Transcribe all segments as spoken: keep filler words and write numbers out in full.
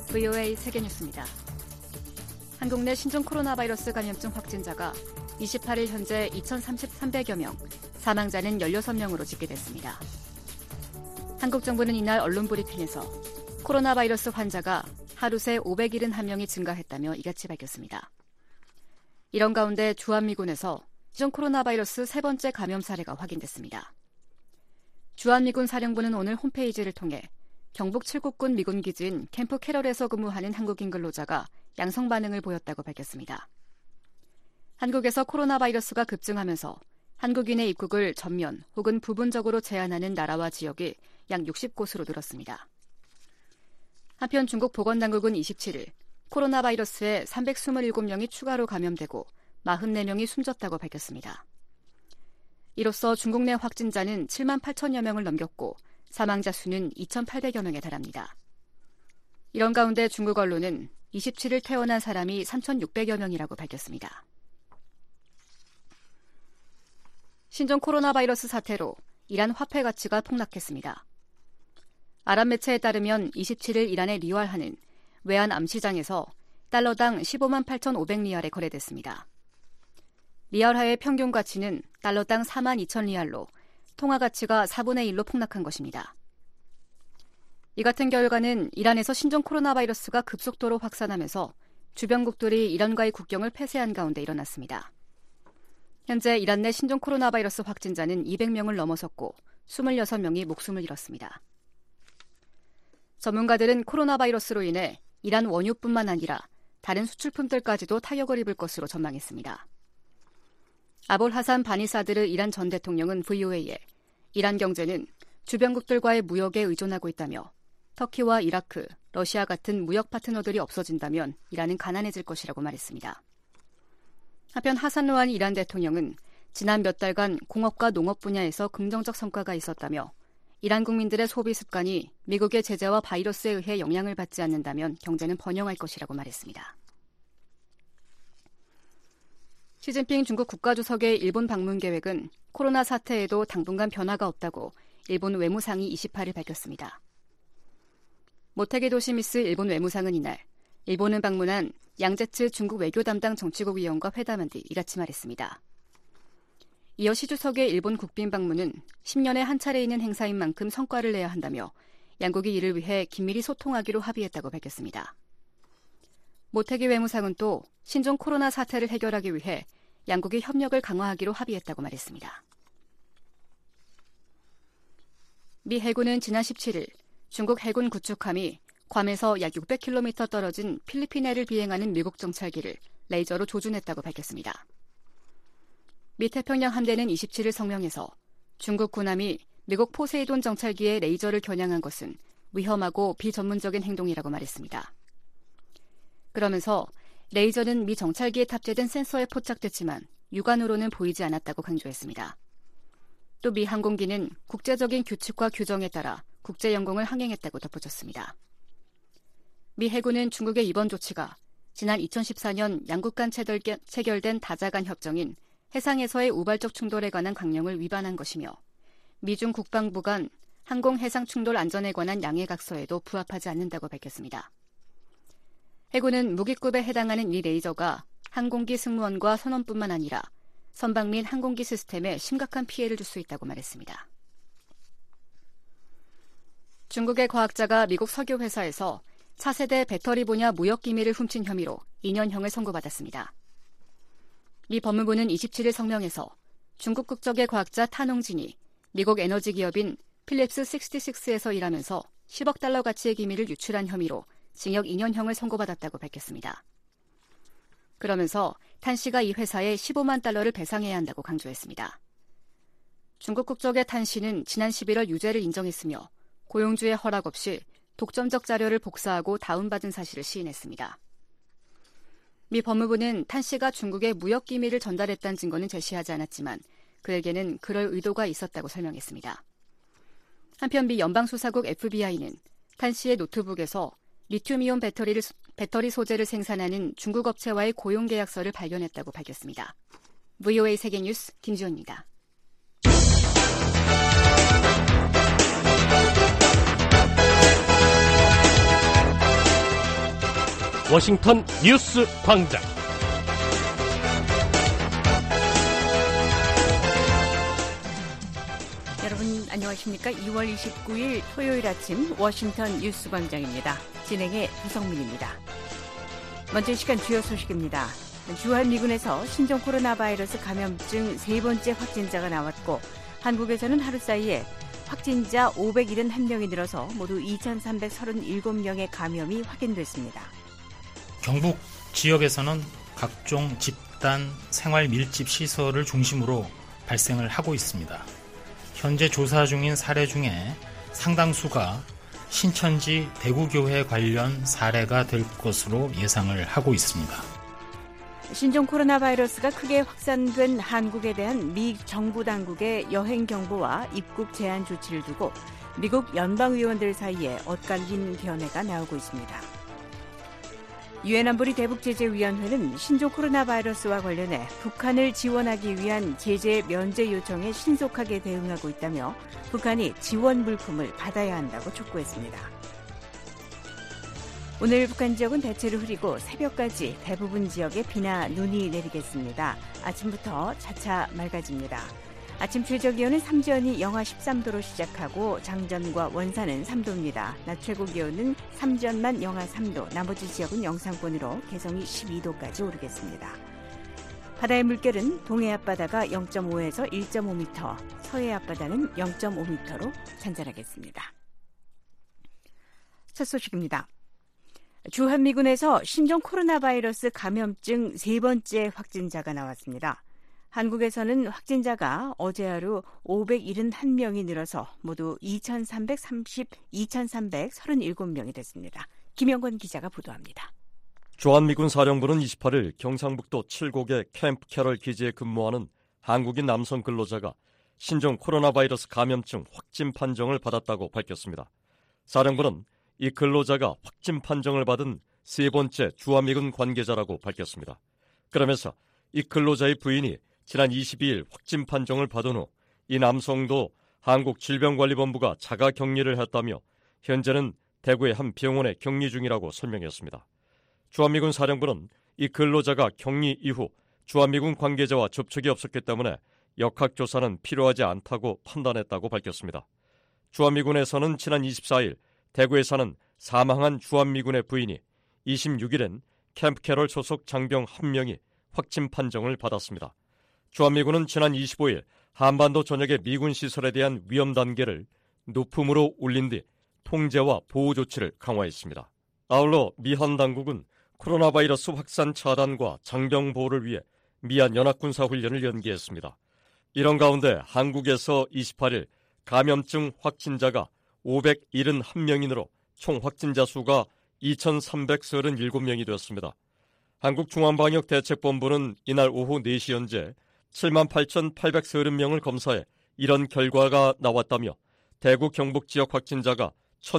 브이오에이 세계뉴스입니다. 한국 내 신종 코로나 바이러스 감염증 확진자가 이십팔 일 현재 이천삼백여 명, 사망자는 열여섯 명으로 집계됐습니다. 한국 정부는 이날 언론 브리핑에서 코로나 바이러스 환자가 하루 새 오백칠십일 명이 증가했다며 이같이 밝혔습니다. 이런 가운데 주한미군에서 신종 코로나 바이러스 세 번째 감염 사례가 확인됐습니다. 주한미군 사령부는 오늘 홈페이지를 통해 경북 칠곡군 미군 기지인 캠프 캐럴에서 근무하는 한국인 근로자가 양성 반응을 보였다고 밝혔습니다. 한국에서 코로나 바이러스가 급증하면서 한국인의 입국을 전면 혹은 부분적으로 제한하는 나라와 지역이 약 육십 곳으로 늘었습니다. 한편 중국 보건당국은 이십칠 일 코로나 바이러스에 삼백이십칠 명이 추가로 감염되고 사십사 명이 숨졌다고 밝혔습니다. 이로써 중국 내 확진자는 칠만 팔천여 명을 넘겼고 사망자 수는 이천팔백여 명에 달합니다. 이런 가운데 중국 언론은 이십칠 일 퇴원한 사람이 삼천육백여 명이라고 밝혔습니다. 신종 코로나 바이러스 사태로 이란 화폐 가치가 폭락했습니다. 아랍 매체에 따르면 이십칠 일 이란의 리왈하는 외환 암시장에서 달러당 십오만 팔천오백 리알에 거래됐습니다. 리알화의 평균 가치는 달러당 사만 이천 리알로 통화 가치가 사분의 일로 폭락한 것입니다. 이 같은 결과는 이란에서 신종 코로나 바이러스가 급속도로 확산하면서 주변국들이 이란과의 국경을 폐쇄한 가운데 일어났습니다. 현재 이란 내 신종 코로나 바이러스 확진자는 이백 명을 넘어섰고 이십육 명이 목숨을 잃었습니다. 전문가들은 코로나 바이러스로 인해 이란 원유뿐만 아니라 다른 수출품들까지도 타격을 입을 것으로 전망했습니다. 아볼 하산 바니사드르 이란 전 대통령은 브이오에이에 이란 경제는 주변국들과의 무역에 의존하고 있다며 터키와 이라크, 러시아 같은 무역 파트너들이 없어진다면 이란은 가난해질 것이라고 말했습니다. 한편 하산 로하니 이란 대통령은 지난 몇 달간 공업과 농업 분야에서 긍정적 성과가 있었다며 이란 국민들의 소비 습관이 미국의 제재와 바이러스에 의해 영향을 받지 않는다면 경제는 번영할 것이라고 말했습니다. 시진핑 중국 국가주석의 일본 방문 계획은 코로나 사태에도 당분간 변화가 없다고 일본 외무상이 이십팔 일 밝혔습니다. 모테기 도시미스 일본 외무상은 이날 일본을 방문한 양제츠 중국 외교 담당 정치국 위원과 회담한 뒤 이같이 말했습니다. 이어 시 주석의 일본 국빈 방문은 십 년에 한 차례 있는 행사인 만큼 성과를 내야 한다며 양국이 이를 위해 긴밀히 소통하기로 합의했다고 밝혔습니다. 모테기 외무상은 또 신종 코로나 사태를 해결하기 위해 양국이 협력을 강화하기로 합의했다고 말했습니다. 미 해군은 지난 십칠 일 중국 해군 구축함이 괌에서 약 육백 킬로미터 떨어진 필리핀해를 비행하는 미국 정찰기를 레이저로 조준했다고 밝혔습니다. 미 태평양 함대는 이십칠 일 성명에서 중국 군함이 미국 포세이돈 정찰기에 레이저를 겨냥한 것은 위험하고 비전문적인 행동이라고 말했습니다. 그러면서 레이저는 미 정찰기에 탑재된 센서에 포착됐지만 육안으로는 보이지 않았다고 강조했습니다. 또 미 항공기는 국제적인 규칙과 규정에 따라 국제영공을 항행했다고 덧붙였습니다. 미 해군은 중국의 이번 조치가 지난 이천십사 년 양국 간 체결된 다자간 협정인 해상에서의 우발적 충돌에 관한 강령을 위반한 것이며 미중 국방부 간 항공 해상 충돌 안전에 관한 양해각서에도 부합하지 않는다고 밝혔습니다. 해군은 무기급에 해당하는 이 레이저가 항공기 승무원과 선원뿐만 아니라 선박 및 항공기 시스템에 심각한 피해를 줄 수 있다고 말했습니다. 중국의 과학자가 미국 석유회사에서 차세대 배터리 분야 무역 기밀을 훔친 혐의로 이 년형을 선고받았습니다. 미 법무부는 이십칠 일 성명에서 중국 국적의 과학자 타농진이 미국 에너지 기업인 필립스 육십육에서 일하면서 십억 달러 가치의 기밀을 유출한 혐의로 징역 이 년형을 선고받았다고 밝혔습니다. 그러면서 탄 씨가 이 회사에 십오만 달러를 배상해야 한다고 강조했습니다. 중국 국적의 탄 씨는 지난 십일월 유죄를 인정했으며 고용주의 허락 없이 독점적 자료를 복사하고 다운받은 사실을 시인했습니다. 미 법무부는 탄 씨가 중국에 무역 기밀을 전달했다는 증거는 제시하지 않았지만 그에게는 그럴 의도가 있었다고 설명했습니다. 한편 미 연방수사국 에프비아이는 탄 씨의 노트북에서 리튬이온 배터리를, 배터리 소재를 생산하는 중국 업체와의 고용계약서를 발견했다고 밝혔습니다. 브이오에이 세계뉴스 김지원입니다. 워싱턴 뉴스 광장. 여러분 안녕하십니까? 이월 이십구일 토요일 아침 워싱턴 뉴스 광장입니다. 진행의 구성민입니다. 먼저 이 시간 주요 소식입니다. 주한미군에서 신종 코로나 바이러스 감염증 세 번째 확진자가 나왔고, 한국에서는 하루 사이에 확진자 오백칠십일 명이 늘어서 모두 이천삼백삼십칠 명의 감염이 확인됐습니다. 경북 지역에서는 각종 집단 생활 밀집 시설을 중심으로 발생을 하고 있습니다. 현재 조사 중인 사례 중에 상당수가 신천지 대구교회 관련 사례가 될 것으로 예상을 하고 있습니다. 신종 코로나 바이러스가 크게 확산된 한국에 대한 미 정부 당국의 여행 경보와 입국 제한 조치를 두고 미국 연방의원들 사이에 엇갈린 견해가 나오고 있습니다. 유엔 안보리 대북제재위원회는 신종 코로나 바이러스와 관련해 북한을 지원하기 위한 제재 면제 요청에 신속하게 대응하고 있다며 북한이 지원 물품을 받아야 한다고 촉구했습니다. 오늘 북한 지역은 대체로 흐리고 새벽까지 대부분 지역에 비나 눈이 내리겠습니다. 아침부터 차차 맑아집니다. 아침 최저기온은 삼전이 영하 십삼 도로 시작하고 장전과 원산은 삼 도입니다. 낮 최고기온은 삼전만 영하 삼 도, 나머지 지역은 영상권으로 개성이 십이 도까지 오르겠습니다. 바다의 물결은 동해 앞바다가 영 점 오에서 일 점 오 미터, 서해 앞바다는 영 점 오 미터로 잔잔하겠습니다. 첫 소식입니다. 주한미군에서 신종 코로나 바이러스 감염증 세 번째 확진자가 나왔습니다. 한국에서는 확진자가 어제 하루 오백칠십일 명이 늘어서 모두 이천삼백삼십칠 명이 됐습니다. 김영건 기자가 보도합니다. 주한미군 사령부는 이십팔일 경상북도 칠곡의 캠프 캐럴 기지에 근무하는 한국인 남성 근로자가 신종 코로나 바이러스 감염증 확진 판정을 받았다고 밝혔습니다. 사령부는 이 근로자가 확진 판정을 받은 세 번째 주한미군 관계자라고 밝혔습니다. 그러면서 이 근로자의 부인이 지난 이십이일 확진 판정을 받은 후 이 남성도 한국질병관리본부가 자가 격리를 했다며 현재는 대구의 한 병원에 격리 중이라고 설명했습니다. 주한미군 사령부는 이 근로자가 격리 이후 주한미군 관계자와 접촉이 없었기 때문에 역학조사는 필요하지 않다고 판단했다고 밝혔습니다. 주한미군에서는 지난 이십사일 대구에 사는 사망한 주한미군의 부인이 이십육일엔 캠프 캐럴 소속 장병 한 명이 확진 판정을 받았습니다. 주한미군은 지난 이십오일 한반도 전역의 미군 시설에 대한 위험 단계를 높음으로 올린 뒤 통제와 보호 조치를 강화했습니다. 아울러 미한 당국은 코로나 바이러스 확산 차단과 장병 보호를 위해 미한 연합군사 훈련을 연기했습니다. 이런 가운데 한국에서 이십팔일 감염증 확진자가 오백칠십일 명이 늘어 총 확진자 수가 이천삼백삼십칠 명이 되었습니다. 한국중앙방역대책본부는 이날 오후 네 시 현재 칠만 팔천팔백삼십 명을 검사해 이런 결과가 나왔다며 대구 경북 지역 확진자가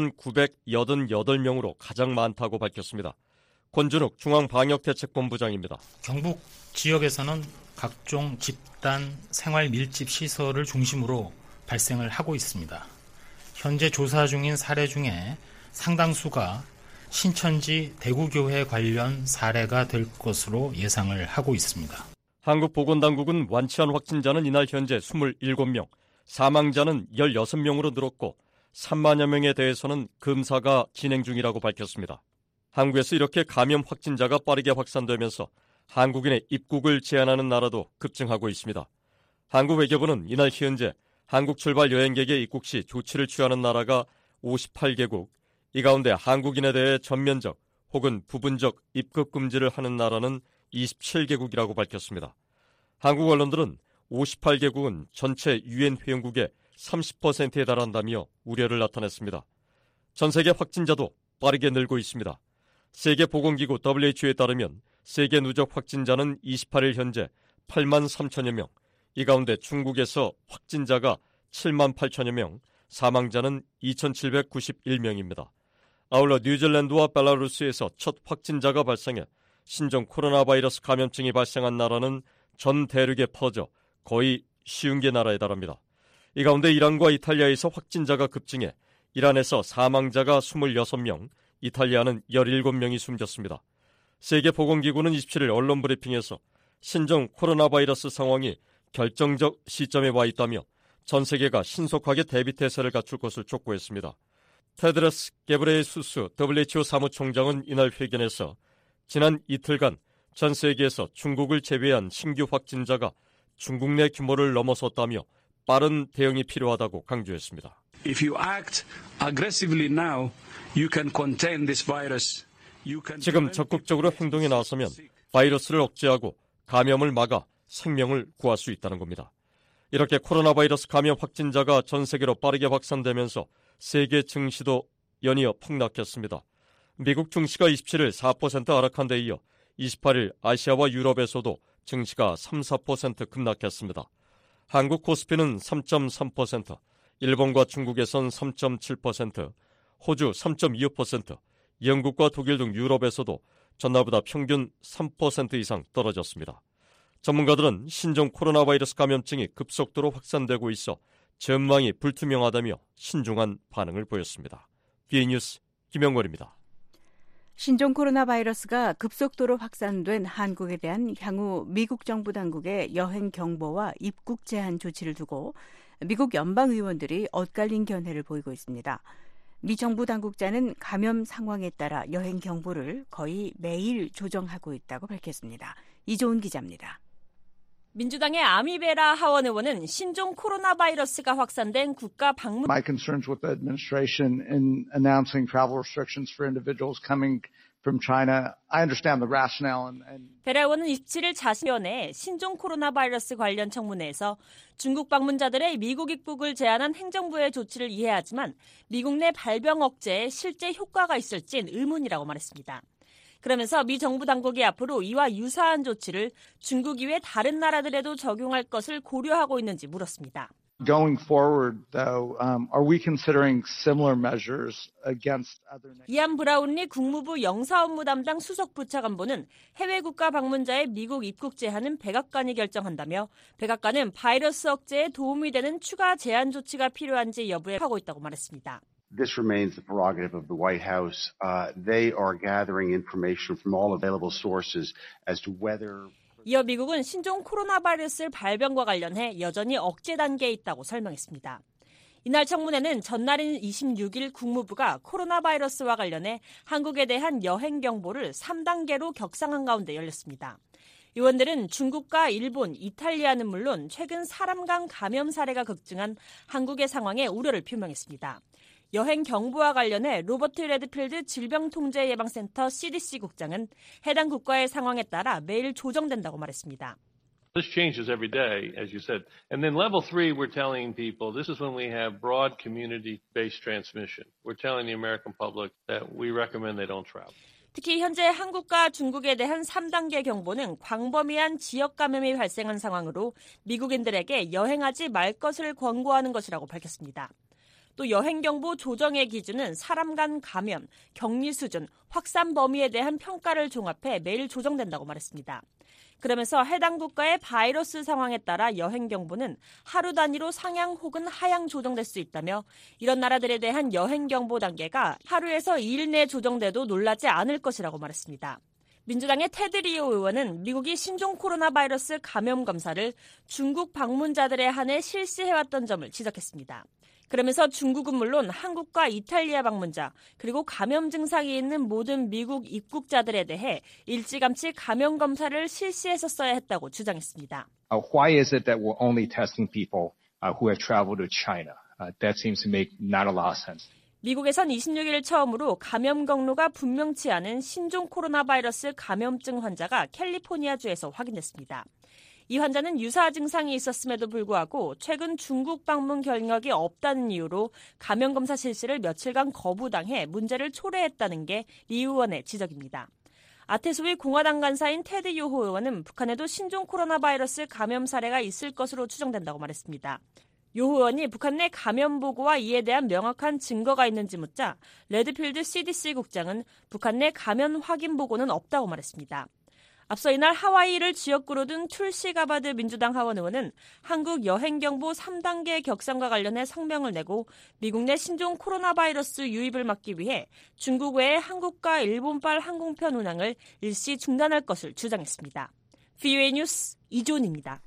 천구백팔십팔 명으로 가장 많다고 밝혔습니다. 권준욱 중앙방역대책본부장입니다. 경북 지역에서는 각종 집단 생활 밀집 시설을 중심으로 발생을 하고 있습니다. 현재 조사 중인 사례 중에 상당수가 신천지 대구교회 관련 사례가 될 것으로 예상을 하고 있습니다. 한국보건당국은 완치한 확진자는 이날 현재 이십칠 명, 사망자는 십육 명으로 늘었고 삼만여 명에 대해서는 검사가 진행 중이라고 밝혔습니다. 한국에서 이렇게 감염 확진자가 빠르게 확산되면서 한국인의 입국을 제한하는 나라도 급증하고 있습니다. 한국 외교부는 이날 현재 한국 출발 여행객의 입국 시 조치를 취하는 나라가 오십팔 개국, 이 가운데 한국인에 대해 전면적 혹은 부분적 입국 금지를 하는 나라는 이십칠 개국이라고 밝혔습니다. 한국 언론들은 오십팔 개국은 전체 유엔 회원국의 삼십 퍼센트에 달한다며 우려를 나타냈습니다. 전 세계 확진자도 빠르게 늘고 있습니다. 세계보건기구 더블유에이치오에 따르면 세계 누적 확진자는 이십팔일 현재 팔만 삼천여 명, 이 가운데 중국에서 확진자가 칠만 팔천여 명, 사망자는 이천칠백구십일 명입니다. 아울러 뉴질랜드와 벨라루스에서 첫 확진자가 발생해 신종 코로나 바이러스 감염증이 발생한 나라는 전 대륙에 퍼져 거의 쉬운 개 나라에 달합니다. 이 가운데 이란과 이탈리아에서 확진자가 급증해 이란에서 사망자가 이십육 명, 이탈리아는 십칠 명이 숨졌습니다. 세계보건기구는 이십칠 일 언론 브리핑에서 신종 코로나 바이러스 상황이 결정적 시점에 와 있다며 전 세계가 신속하게 대비태세를 갖출 것을 촉구했습니다. 테드로스 게브레예수스 더블유에이치오 사무총장은 이날 회견에서 지난 이틀간 전 세계에서 중국을 제외한 신규 확진자가 중국 내 규모를 넘어섰다며 빠른 대응이 필요하다고 강조했습니다. If you act aggressively now, you can contain this virus. You can 지금 적극적으로 행동에 나서면 바이러스를 억제하고 감염을 막아 생명을 구할 수 있다는 겁니다. 이렇게 코로나 바이러스 감염 확진자가 전 세계로 빠르게 확산되면서 세계 증시도 연이어 폭락했습니다. 미국 증시가 이십칠 일 사 퍼센트 하락한 데 이어 이십팔 일 아시아와 유럽에서도 증시가 삼, 사 퍼센트 급락했습니다. 한국 코스피는 삼 점 삼 퍼센트, 일본과 중국에선 삼 점 칠 퍼센트, 호주 삼 점 이오 퍼센트, 영국과 독일 등 유럽에서도 전날보다 평균 삼 퍼센트 이상 떨어졌습니다. 전문가들은 신종 코로나 바이러스 감염증이 급속도로 확산되고 있어 전망이 불투명하다며 신중한 반응을 보였습니다. 비에이뉴스 김영걸입니다. 신종 코로나 바이러스가 급속도로 확산된 한국에 대한 향후 미국 정부 당국의 여행 경보와 입국 제한 조치를 두고 미국 연방 의원들이 엇갈린 견해를 보이고 있습니다. 미 정부 당국자는 감염 상황에 따라 여행 경보를 거의 매일 조정하고 있다고 밝혔습니다. 이조은 기자입니다. 민주당의 아미베라 하원 의원은 신종 코로나 바이러스가 확산된 국가 방문 My concerns with the administration in announcing travel restrictions for individuals coming from China. I understand the rationale and, and 베라 의원은 이십칠 일 자신연에 신종 코로나 바이러스 관련 청문회에서 중국 방문자들의 미국 입국을 제한한 행정부의 조치를 이해하지만 미국 내 발병 억제에 실제 효과가 있을진 의문이라고 말했습니다. 그러면서 미 정부 당국이 앞으로 이와 유사한 조치를 중국 이외 다른 나라들에도 적용할 것을 고려하고 있는지 물었습니다. Going forward, though, um, are we considering similar measures against other nations? 이안 브라운리 국무부 영사업무 담당 수석 부차관보는 해외 국가 방문자의 미국 입국 제한은 백악관이 결정한다며 백악관은 바이러스 억제에 도움이 되는 추가 제한 조치가 필요한지 여부에 하고 있다고 말했습니다. This remains the prerogative of the White House. Uh, they are gathering information from all available sources as to whether 이어 미국은 신종 코로나 바이러스 발병과 관련해 여전히 억제 단계에 있다고 설명했습니다. 이날 청문회는 전날인 이십육 일 국무부가 코로나 바이러스와 관련해 한국에 대한 여행 경보를 삼 단계로 격상한 가운데 열렸습니다. 의원들은 중국과 일본, 이탈리아는 물론 최근 사람 간 감염 사례가 급증한 한국의 상황에 우려를 표명했습니다. 여행 경보와 관련해 로버트 레드필드 질병통제예방센터 씨디씨 국장은 해당 국가의 상황에 따라 매일 조정된다고 말했습니다. This changes every day, as you said. And then level three, we're telling people this is when we have broad community-based transmission. We're telling the American public that we recommend they don't travel. 특히 현재 한국과 중국에 대한 삼 단계 경보는 광범위한 지역 감염이 발생한 상황으로 미국인들에게 여행하지 말 것을 권고하는 것이라고 밝혔습니다. 또 여행경보 조정의 기준은 사람 간 감염, 격리 수준, 확산 범위에 대한 평가를 종합해 매일 조정된다고 말했습니다. 그러면서 해당 국가의 바이러스 상황에 따라 여행경보는 하루 단위로 상향 혹은 하향 조정될 수 있다며 이런 나라들에 대한 여행경보 단계가 하루에서 이 일 내에 조정돼도 놀라지 않을 것이라고 말했습니다. 민주당의 테드 리오 의원은 미국이 신종 코로나 바이러스 감염 검사를 중국 방문자들에 한해 실시해왔던 점을 지적했습니다. 그러면서 중국은 물론 한국과 이탈리아 방문자 그리고 감염 증상이 있는 모든 미국 입국자들에 대해 일찌감치 감염 검사를 실시했었어야 했다고 주장했습니다. Uh, why is it that we're only testing people uh, who have traveled to China? Uh, that seems to make not a lot of sense. 미국에선 이십육 일 처음으로 감염 경로가 분명치 않은 신종 코로나 바이러스 감염증 환자가 캘리포니아주에서 확인됐습니다. 이 환자는 유사 증상이 있었음에도 불구하고 최근 중국 방문 경력이 없다는 이유로 감염검사 실시를 며칠간 거부당해 문제를 초래했다는 게 리 의원의 지적입니다. 아태소의 공화당 간사인 테드 요호 의원은 북한에도 신종 코로나 바이러스 감염 사례가 있을 것으로 추정된다고 말했습니다. 요 의원이 북한 내 감염 보고와 이에 대한 명확한 증거가 있는지 묻자 레드필드 씨디씨 국장은 북한 내 감염 확인 보고는 없다고 말했습니다. 앞서 이날 하와이를 지역구로 둔 툴시 가바드 민주당 하원 의원은 한국 여행경보 삼 단계 격상과 관련해 성명을 내고 미국 내 신종 코로나 바이러스 유입을 막기 위해 중국 외에 한국과 일본발 항공편 운항을 일시 중단할 것을 주장했습니다. 브이오에이 뉴스 이조은입니다.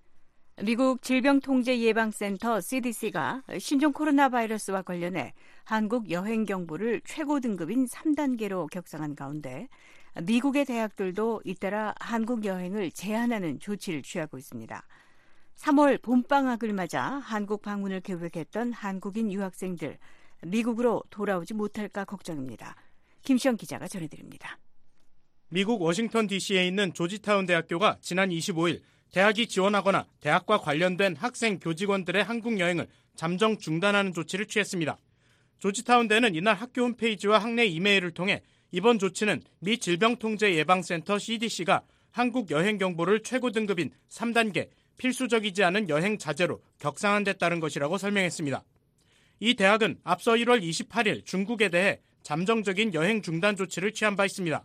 미국 질병통제예방센터 씨디씨가 신종 코로나 바이러스와 관련해 한국 여행경보를 최고 등급인 삼 단계로 격상한 가운데 미국의 대학들도 잇따라 한국 여행을 제한하는 조치를 취하고 있습니다. 삼월 봄방학을 맞아 한국 방문을 계획했던 한국인 유학생들, 미국으로 돌아오지 못할까 걱정입니다. 김시영 기자가 전해드립니다. 미국 워싱턴 디씨에 있는 조지타운 대학교가 지난 이십오일 대학이 지원하거나 대학과 관련된 학생, 교직원들의 한국 여행을 잠정 중단하는 조치를 취했습니다. 조지타운대는 이날 학교 홈페이지와 학내 이메일을 통해 이번 조치는 미 질병통제예방센터 씨디씨가 한국 여행 경보를 최고 등급인 삼 단계 필수적이지 않은 여행 자제로 격상한 데 따른 것이라고 설명했습니다. 이 대학은 앞서 일월 이십팔일 중국에 대해 잠정적인 여행 중단 조치를 취한 바 있습니다.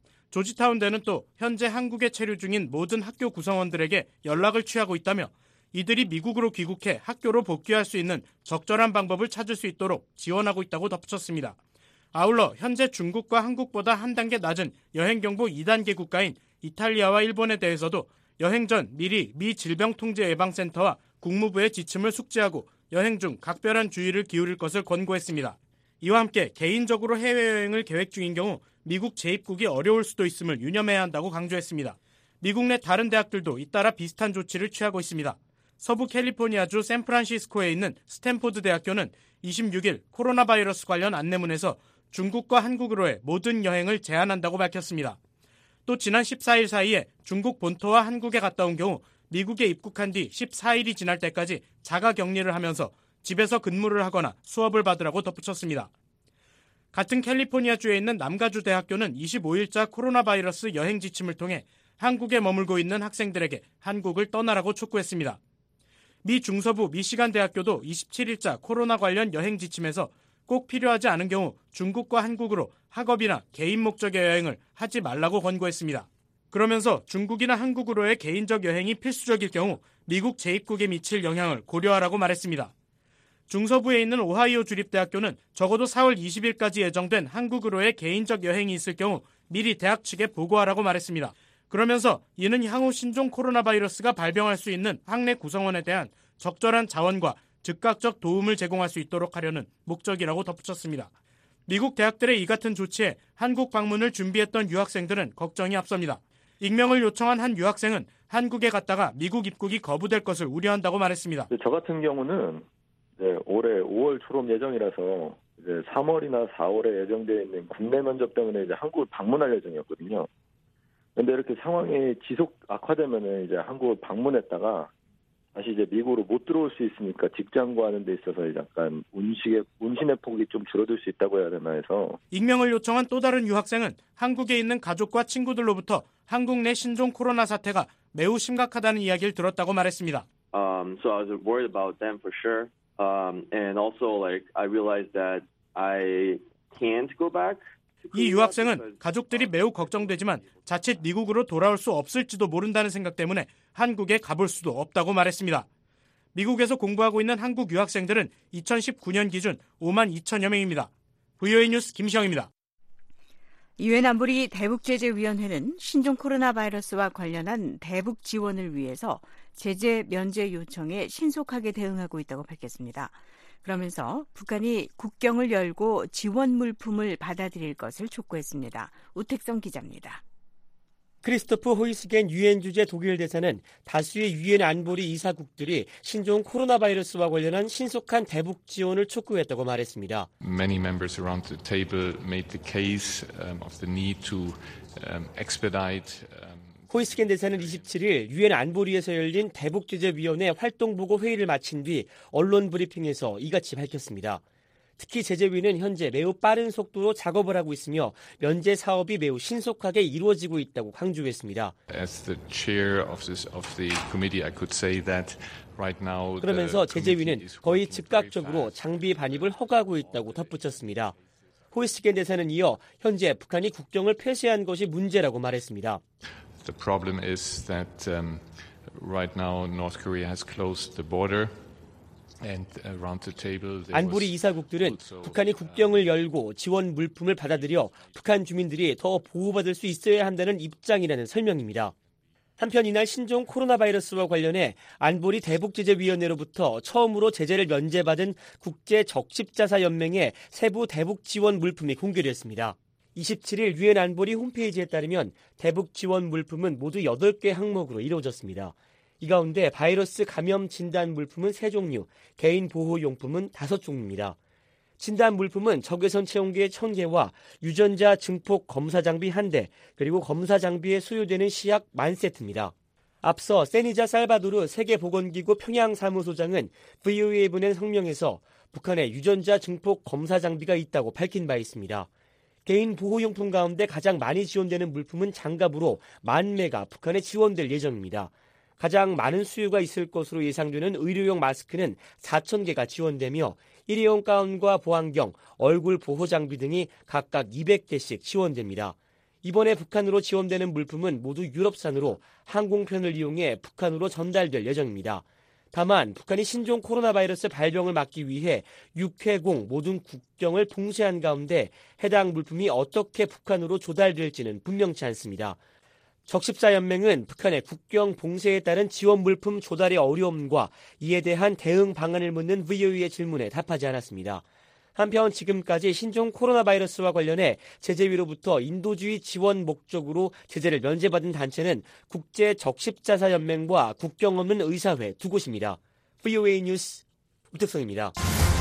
조지타운대는 또 현재 한국에 체류 중인 모든 학교 구성원들에게 연락을 취하고 있다며 이들이 미국으로 귀국해 학교로 복귀할 수 있는 적절한 방법을 찾을 수 있도록 지원하고 있다고 덧붙였습니다. 아울러 현재 중국과 한국보다 한 단계 낮은 여행경보 이 단계 국가인 이탈리아와 일본에 대해서도 여행 전 미리 미 질병통제예방센터와 국무부의 지침을 숙지하고 여행 중 각별한 주의를 기울일 것을 권고했습니다. 이와 함께 개인적으로 해외여행을 계획 중인 경우 미국 재입국이 어려울 수도 있음을 유념해야 한다고 강조했습니다. 미국 내 다른 대학들도 잇따라 비슷한 조치를 취하고 있습니다. 서부 캘리포니아주 샌프란시스코에 있는 스탠포드 대학교는 이십육일 코로나 바이러스 관련 안내문에서 중국과 한국으로의 모든 여행을 제한한다고 밝혔습니다. 또 지난 십사일 사이에 중국 본토와 한국에 갔다 온 경우 미국에 입국한 뒤 십사일이 지날 때까지 자가 격리를 하면서 집에서 근무를 하거나 수업을 받으라고 덧붙였습니다. 같은 캘리포니아주에 있는 남가주 대학교는 이십오일자 코로나 바이러스 여행 지침을 통해 한국에 머물고 있는 학생들에게 한국을 떠나라고 촉구했습니다. 미 중서부 미시간 대학교도 이십칠일자 코로나 관련 여행 지침에서 꼭 필요하지 않은 경우 중국과 한국으로 학업이나 개인 목적의 여행을 하지 말라고 권고했습니다. 그러면서 중국이나 한국으로의 개인적 여행이 필수적일 경우 미국 재입국에 미칠 영향을 고려하라고 말했습니다. 중서부에 있는 오하이오 주립대학교는 적어도 사월 이십일까지 예정된 한국으로의 개인적 여행이 있을 경우 미리 대학 측에 보고하라고 말했습니다. 그러면서 이는 향후 신종 코로나 바이러스가 발병할 수 있는 학내 구성원에 대한 적절한 자원과 즉각적 도움을 제공할 수 있도록 하려는 목적이라고 덧붙였습니다. 미국 대학들의 이 같은 조치에 한국 방문을 준비했던 유학생들은 걱정이 앞섭니다. 익명을 요청한 한 유학생은 한국에 갔다가 미국 입국이 거부될 것을 우려한다고 말했습니다. 저 같은 경우는 이제 올해 오월 졸업 예정이라서 이제 삼월이나 사월에 예정되어 있는 국내 면접 때문에 이제 한국을 방문할 예정이었거든요. 그런데 이렇게 상황이 지속 악화되면은 이제 한국을 방문했다가 다시 이제 미국으로 못 들어올 수 있으니까 직장 구하는 데 있어서 약간 운식의, 운신의 폭이 좀 줄어들 수 있다고 해야 되나 해서. 익명을 요청한 또 다른 유학생은 한국에 있는 가족과 친구들로부터 한국 내 신종 코로나 사태가 매우 심각하다는 이야기를 들었다고 말했습니다. Um, so I was worried about them for sure. Um, and also like I realized that I can't go back. 이 유학생은 가족들이 매우 걱정되지만 자칫 미국으로 돌아올 수 없을지도 모른다는 생각 때문에 한국에 가볼 수도 없다고 말했습니다. 미국에서 공부하고 있는 한국 유학생들은 이천십구년 기준 오만 이천여 명입니다. 브이오에이 뉴스 김시영입니다. 유엔 안보리 대북제재위원회는 신종 코로나 바이러스와 관련한 대북 지원을 위해서 제재 면제 요청에 신속하게 대응하고 있다고 밝혔습니다. 그러면서 북한이 국경을 열고 지원 물품을 받아들일 것을 촉구했습니다. 우택성 기자입니다. 크리스토프 호이스겐 유엔 주재 독일 대사는 다수의 유엔 안보리 이사국들이 신종 코로나 바이러스와 관련한 신속한 대북 지원을 촉구했다고 말했습니다. Many members around the table made the case um, of the need to um, expedite. Um, 호이스겐 대사는 이십칠일 유엔 안보리에서 열린 대북제재위원회 활동보고 회의를 마친 뒤 언론 브리핑에서 이같이 밝혔습니다. 특히 제재위는 현재 매우 빠른 속도로 작업을 하고 있으며 면제 사업이 매우 신속하게 이루어지고 있다고 강조했습니다. As the chair of this of the committee, I could say that right now. 그러면서 제재위는 거의 즉각적으로 장비 반입을 허가하고 있다고 덧붙였습니다. 호이스겐 대사는 이어 현재 북한이 국경을 폐쇄한 것이 문제라고 말했습니다. The problem is that um, right now North Korea has closed the border. 안보리 이사국들은 북한이 국경을 열고 지원 물품을 받아들여 북한 주민들이 더 보호받을 수 있어야 한다는 입장이라는 설명입니다. 한편 이날 신종 코로나 바이러스와 관련해 안보리 대북제재위원회로부터 처음으로 제재를 면제받은 국제적십자사연맹의 세부 대북 지원 물품이 공개됐습니다. 이십칠일 유엔 안보리 홈페이지에 따르면 대북 지원 물품은 모두 여덟 개 항목으로 이루어졌습니다. 이 가운데 바이러스 감염 진단 물품은 세 종류, 개인 보호용품은 다섯 종류입니다. 진단 물품은 적외선 체온계 천 개와 유전자 증폭 검사 장비 한 대, 그리고 검사 장비에 소요되는 시약 만 세트입니다. 앞서 세니자 살바도르 세계보건기구 평양사무소장은 브이오에이에 보낸 성명에서 북한에 유전자 증폭 검사 장비가 있다고 밝힌 바 있습니다. 개인 보호용품 가운데 가장 많이 지원되는 물품은 장갑으로 만 매가 북한에 지원될 예정입니다. 가장 많은 수요가 있을 것으로 예상되는 의료용 마스크는 사천 개가 지원되며 일회용 가운과 보안경, 얼굴 보호 장비 등이 각각 이백 개씩 지원됩니다. 이번에 북한으로 지원되는 물품은 모두 유럽산으로 항공편을 이용해 북한으로 전달될 예정입니다. 다만 북한이 신종 코로나 바이러스 발병을 막기 위해 육해공 모든 국경을 봉쇄한 가운데 해당 물품이 어떻게 북한으로 조달될지는 분명치 않습니다. 적십자연맹은 북한의 국경 봉쇄에 따른 지원 물품 조달의 어려움과 이에 대한 대응 방안을 묻는 브이오에이의 질문에 답하지 않았습니다. 한편 지금까지 신종 코로나 바이러스와 관련해 제재위로부터 인도주의 지원 목적으로 제재를 면제받은 단체는 국제적십자사연맹과 국경 없는 의사회 두 곳입니다. 브이오에이 뉴스 우택성입니다.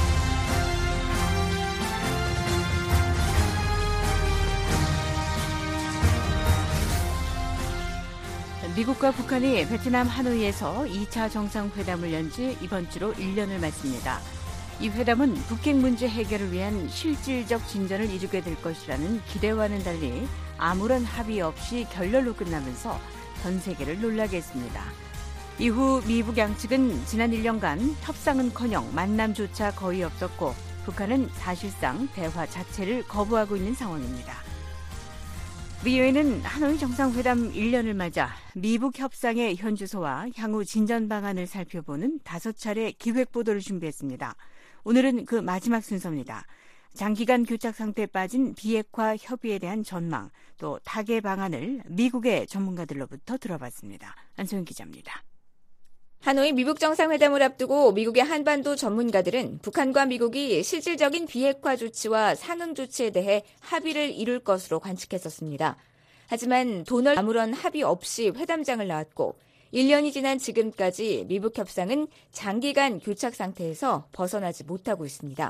미국과 북한이 베트남 하노이에서 이 차 정상회담을 연 지 이번 주로 일 년을 맞습니다. 이 회담은 북핵 문제 해결을 위한 실질적 진전을 이루게 될 것이라는 기대와는 달리 아무런 합의 없이 결렬로 끝나면서 전 세계를 놀라게 했습니다. 이후 미북 양측은 지난 일 년간 협상은커녕 만남조차 거의 없었고 북한은 사실상 대화 자체를 거부하고 있는 상황입니다. 브이오에이는 하노이 정상회담 일 년을 맞아 미북 협상의 현주소와 향후 진전 방안을 살펴보는 다섯 차례 기획보도를 준비했습니다. 오늘은 그 마지막 순서입니다. 장기간 교착 상태에 빠진 비핵화 협의에 대한 전망, 또 타개 방안을 미국의 전문가들로부터 들어봤습니다. 안소영 기자입니다. 하노이 미북 정상회담을 앞두고 미국의 한반도 전문가들은 북한과 미국이 실질적인 비핵화 조치와 상응 조치에 대해 합의를 이룰 것으로 관측했었습니다. 하지만 도널드 아무런 합의 없이 회담장을 나왔고 일 년이 지난 지금까지 미북 협상은 장기간 교착 상태에서 벗어나지 못하고 있습니다.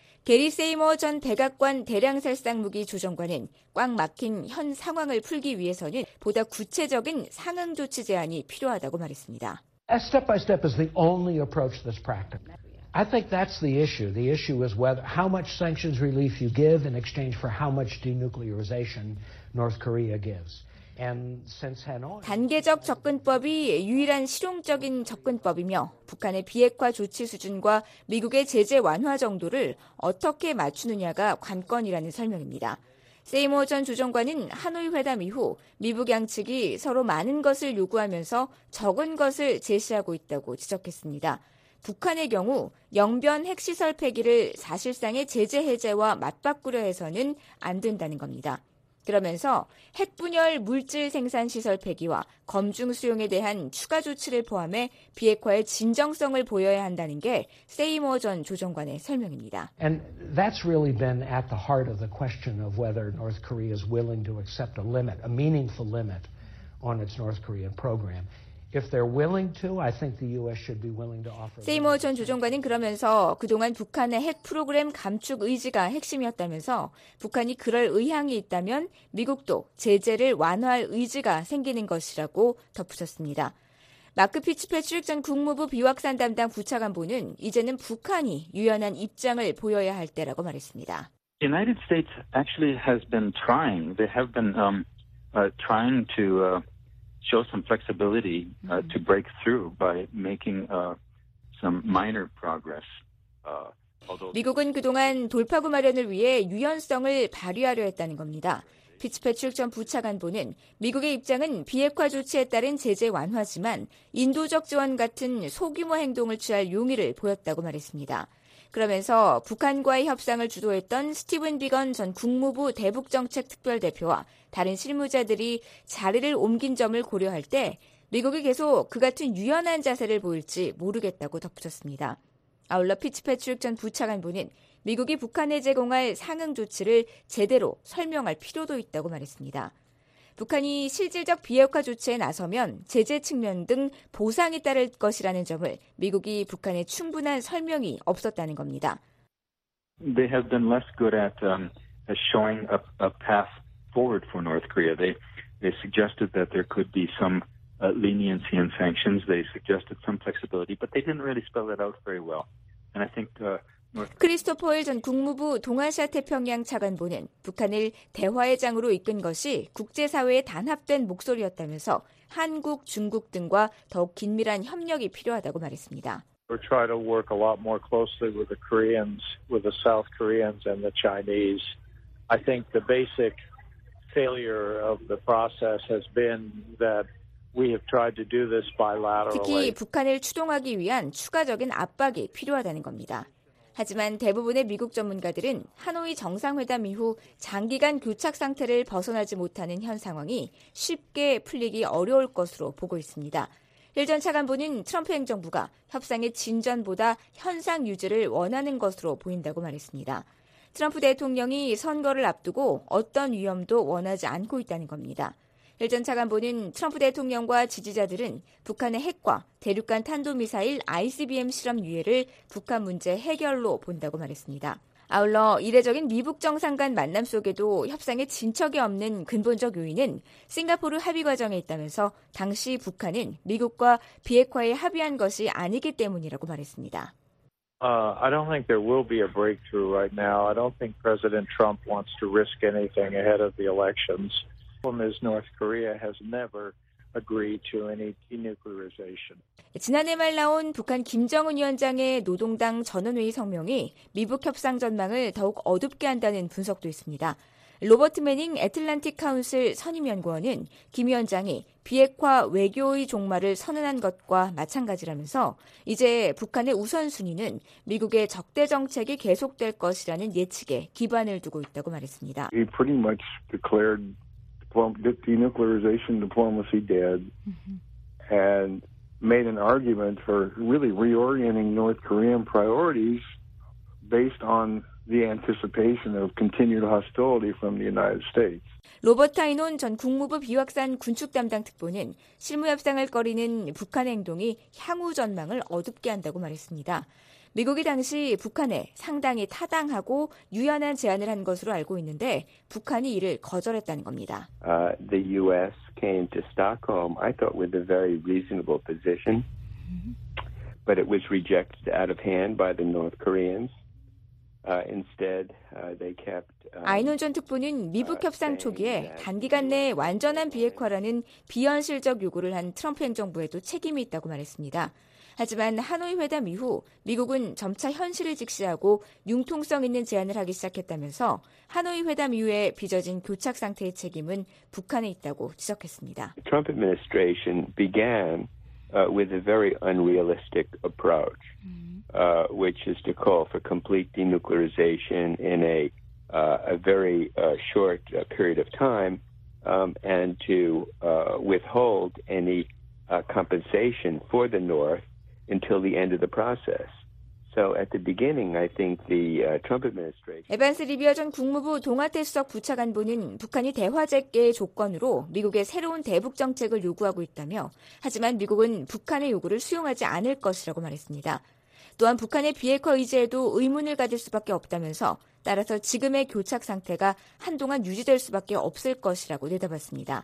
게리 세이머 전 백악관 대량살상무기 조정관은 꽉 막힌 현 상황을 풀기 위해서는 보다 구체적인 상응 조치 제안이 필요하다고 말했습니다. Step by step is the only approach that's practical. I think that's the issue. The issue is whether how much sanctions relief you give in exchange for how much denuclearization North Korea gives. And since Hanoi... 단계적 접근법이 유일한 실용적인 접근법이며 북한의 비핵화 조치 수준과 미국의 제재 완화 정도를 어떻게 맞추느냐가 관건이라는 설명입니다. 세이머 전 조정관은 하노이 회담 이후 미북 양측이 서로 많은 것을 요구하면서 적은 것을 제시하고 있다고 지적했습니다. 북한의 경우 영변 핵시설 폐기를 사실상의 제재 해제와 맞바꾸려 해서는 안 된다는 겁니다. 그러면서 핵분열 물질 생산 시설 폐기와 검중 수용에 대한 추가 조치를 포함해 비핵화의 진정성을 보여야 한다는 게 세이머 전 조정관의 설명입니다. And that's really been at the heart of the question of whether North Korea is willing to accept a limit, a meaningful limit on its North Korean program. If they're willing to, I think the U S should be willing to offer. 세이머 전 조정관은 그러면서 그동안 북한의 핵 프로그램 감축 의지가 핵심이었다면서 북한이 그럴 의향이 있다면 미국도 제재를 완화할 의지가 생기는 것이라고 덧붙였습니다. 마크 피츠패트릭 전 국무부 비확산 담당 부차관보는 이제는 북한이 유연한 입장을 보여야 할 때라고 말했습니다. The United States actually has been trying. They have been um, uh, trying to uh, show some flexibility uh, to break through by making uh, some minor progress. Uh, 미국은 그동안 돌파구 마련을 위해 유연성을 발휘하려 했다는 겁니다. 피츠패트릭 전 부차관보는 미국의 입장은 비핵화 조치에 따른 제재 완화지만 인도적 지원 같은 소규모 행동을 취할 용의를 보였다고 말했습니다. 그러면서 북한과의 협상을 주도했던 스티븐 비건 전 국무부 대북정책특별대표와 다른 실무자들이 자리를 옮긴 점을 고려할 때 미국이 계속 그 같은 유연한 자세를 보일지 모르겠다고 덧붙였습니다. 아울러 피츠패트릭 전 부차관보는 미국이 북한에 제공할 상응 조치를 제대로 설명할 필요도 있다고 말했습니다. 북한이 실질적 비핵화 조치에 나서면 제재 측면 등 보상이 따를 것이라는 점을 미국이 북한에 충분한 설명이 없었다는 겁니다. They have been less good at um, showing a, a path forward for North Korea. They they suggested that there could be some uh, leniency in sanctions. They suggested some flexibility, but they didn't really spell it out very well. And I think uh, 크리스토퍼 전 국무부 동아시아 태평양 차관보는 북한을 대화의 장으로 이끈 것이 국제사회의 단합된 목소리였다면서 한국, 중국 등과 더욱 긴밀한 협력이 필요하다고 말했습니다. We're trying to work a lot more closely with the Koreans, with the South Koreans and the Chinese. I think the basic failure of the process has been that we have tried to do this bilaterally. 특히 북한을 추동하기 위한 추가적인 압박이 필요하다는 겁니다. 하지만 대부분의 미국 전문가들은 하노이 정상회담 이후 장기간 교착 상태를 벗어나지 못하는 현 상황이 쉽게 풀리기 어려울 것으로 보고 있습니다. 일 전 차관보는 트럼프 행정부가 협상의 진전보다 현상 유지를 원하는 것으로 보인다고 말했습니다. 트럼프 대통령이 선거를 앞두고 어떤 위험도 원하지 않고 있다는 겁니다. 일 전 차관보는 트럼프 대통령과 지지자들은 북한의 핵과 대륙간 탄도미사일 아이씨비엠 실험 유예를 북한 문제 해결로 본다고 말했습니다. 아울러 이례적인 미북 정상 간 만남 속에도 협상에 진척이 없는 근본적 요인은 싱가포르 합의 과정에 있다면서 당시 북한은 미국과 비핵화에 합의한 것이 아니기 때문이라고 말했습니다. Uh, I don't think there will be a breakthrough right now. I don't think President Trump wants to risk anything ahead of the elections. The problem is North Korea has never agreed to any denuclearization. 지난해 말 나온 북한 김정은 위원장의 노동당 전원회의 성명이 미북 협상 전망을 더욱 어둡게 한다는 분석도 있습니다. 로버트 매닝 애틀란틱 카운슬 선임연구원은 김 위원장이 비핵화 외교의 종말을 선언한 것과 마찬가지라면서 이제 북한의 우선순위는 미국의 적대 정책이 계속될 것이라는 예측에 기반을 두고 있다고 말했습니다. He pretty much declared denuclearization diplomacy dead mm-hmm. and made an argument for really reorienting North Korean priorities based on the anticipation of continued hostility from the United States. 로버트 아이논 전 국무부 비확산 군축 담당 특보는 실무 협상을 꺼리는 북한의 행동이 향후 전망을 어둡게 한다고 말했습니다. 미국이 당시 북한에 상당히 타당하고 유연한 제안을 한 것으로 알고 있는데 북한이 이를 거절했다는 겁니다. Uh, the U S came to Stockholm, I thought, with a very reasonable position, mm-hmm. but it was rejected out of hand by the North Koreans. Uh, instead, uh, they kept. Um, 아이논 전 특보는 미북 협상 초기에 단기간 내에 완전한 비핵화라는 비현실적 요구를 한 트럼프 행정부에도 책임이 있다고 말했습니다. 하지만 하노이 회담 이후 미국은 점차 현실을 직시하고 융통성 있는 제안을 하기 시작했다면서 하노이 회담 이후에 빚어진 교착 상태의 책임은 북한에 있다고 지적했습니다. The Trump administration began uh, with a very unrealistic approach, mm-hmm. uh, which is to call for complete denuclearization in a uh, a very uh, short uh, period of time, um, and to uh, withhold any uh, compensation for the North until the end of the process. So at the beginning, I think the uh, Trump administration. 에반스 리비어 전 국무부 동아태 수석 부차관보는 북한이 대화 재개의 조건으로 미국의 새로운 대북 정책을 요구하고 있다며 하지만 미국은 북한의 요구를 수용하지 않을 것이라고 말했습니다. 또한 북한의 비핵화 의지에도 의문을 가질 수밖에 없다면서 따라서 지금의 교착 상태가 한동안 유지될 수밖에 없을 것이라고 내다봤습니다.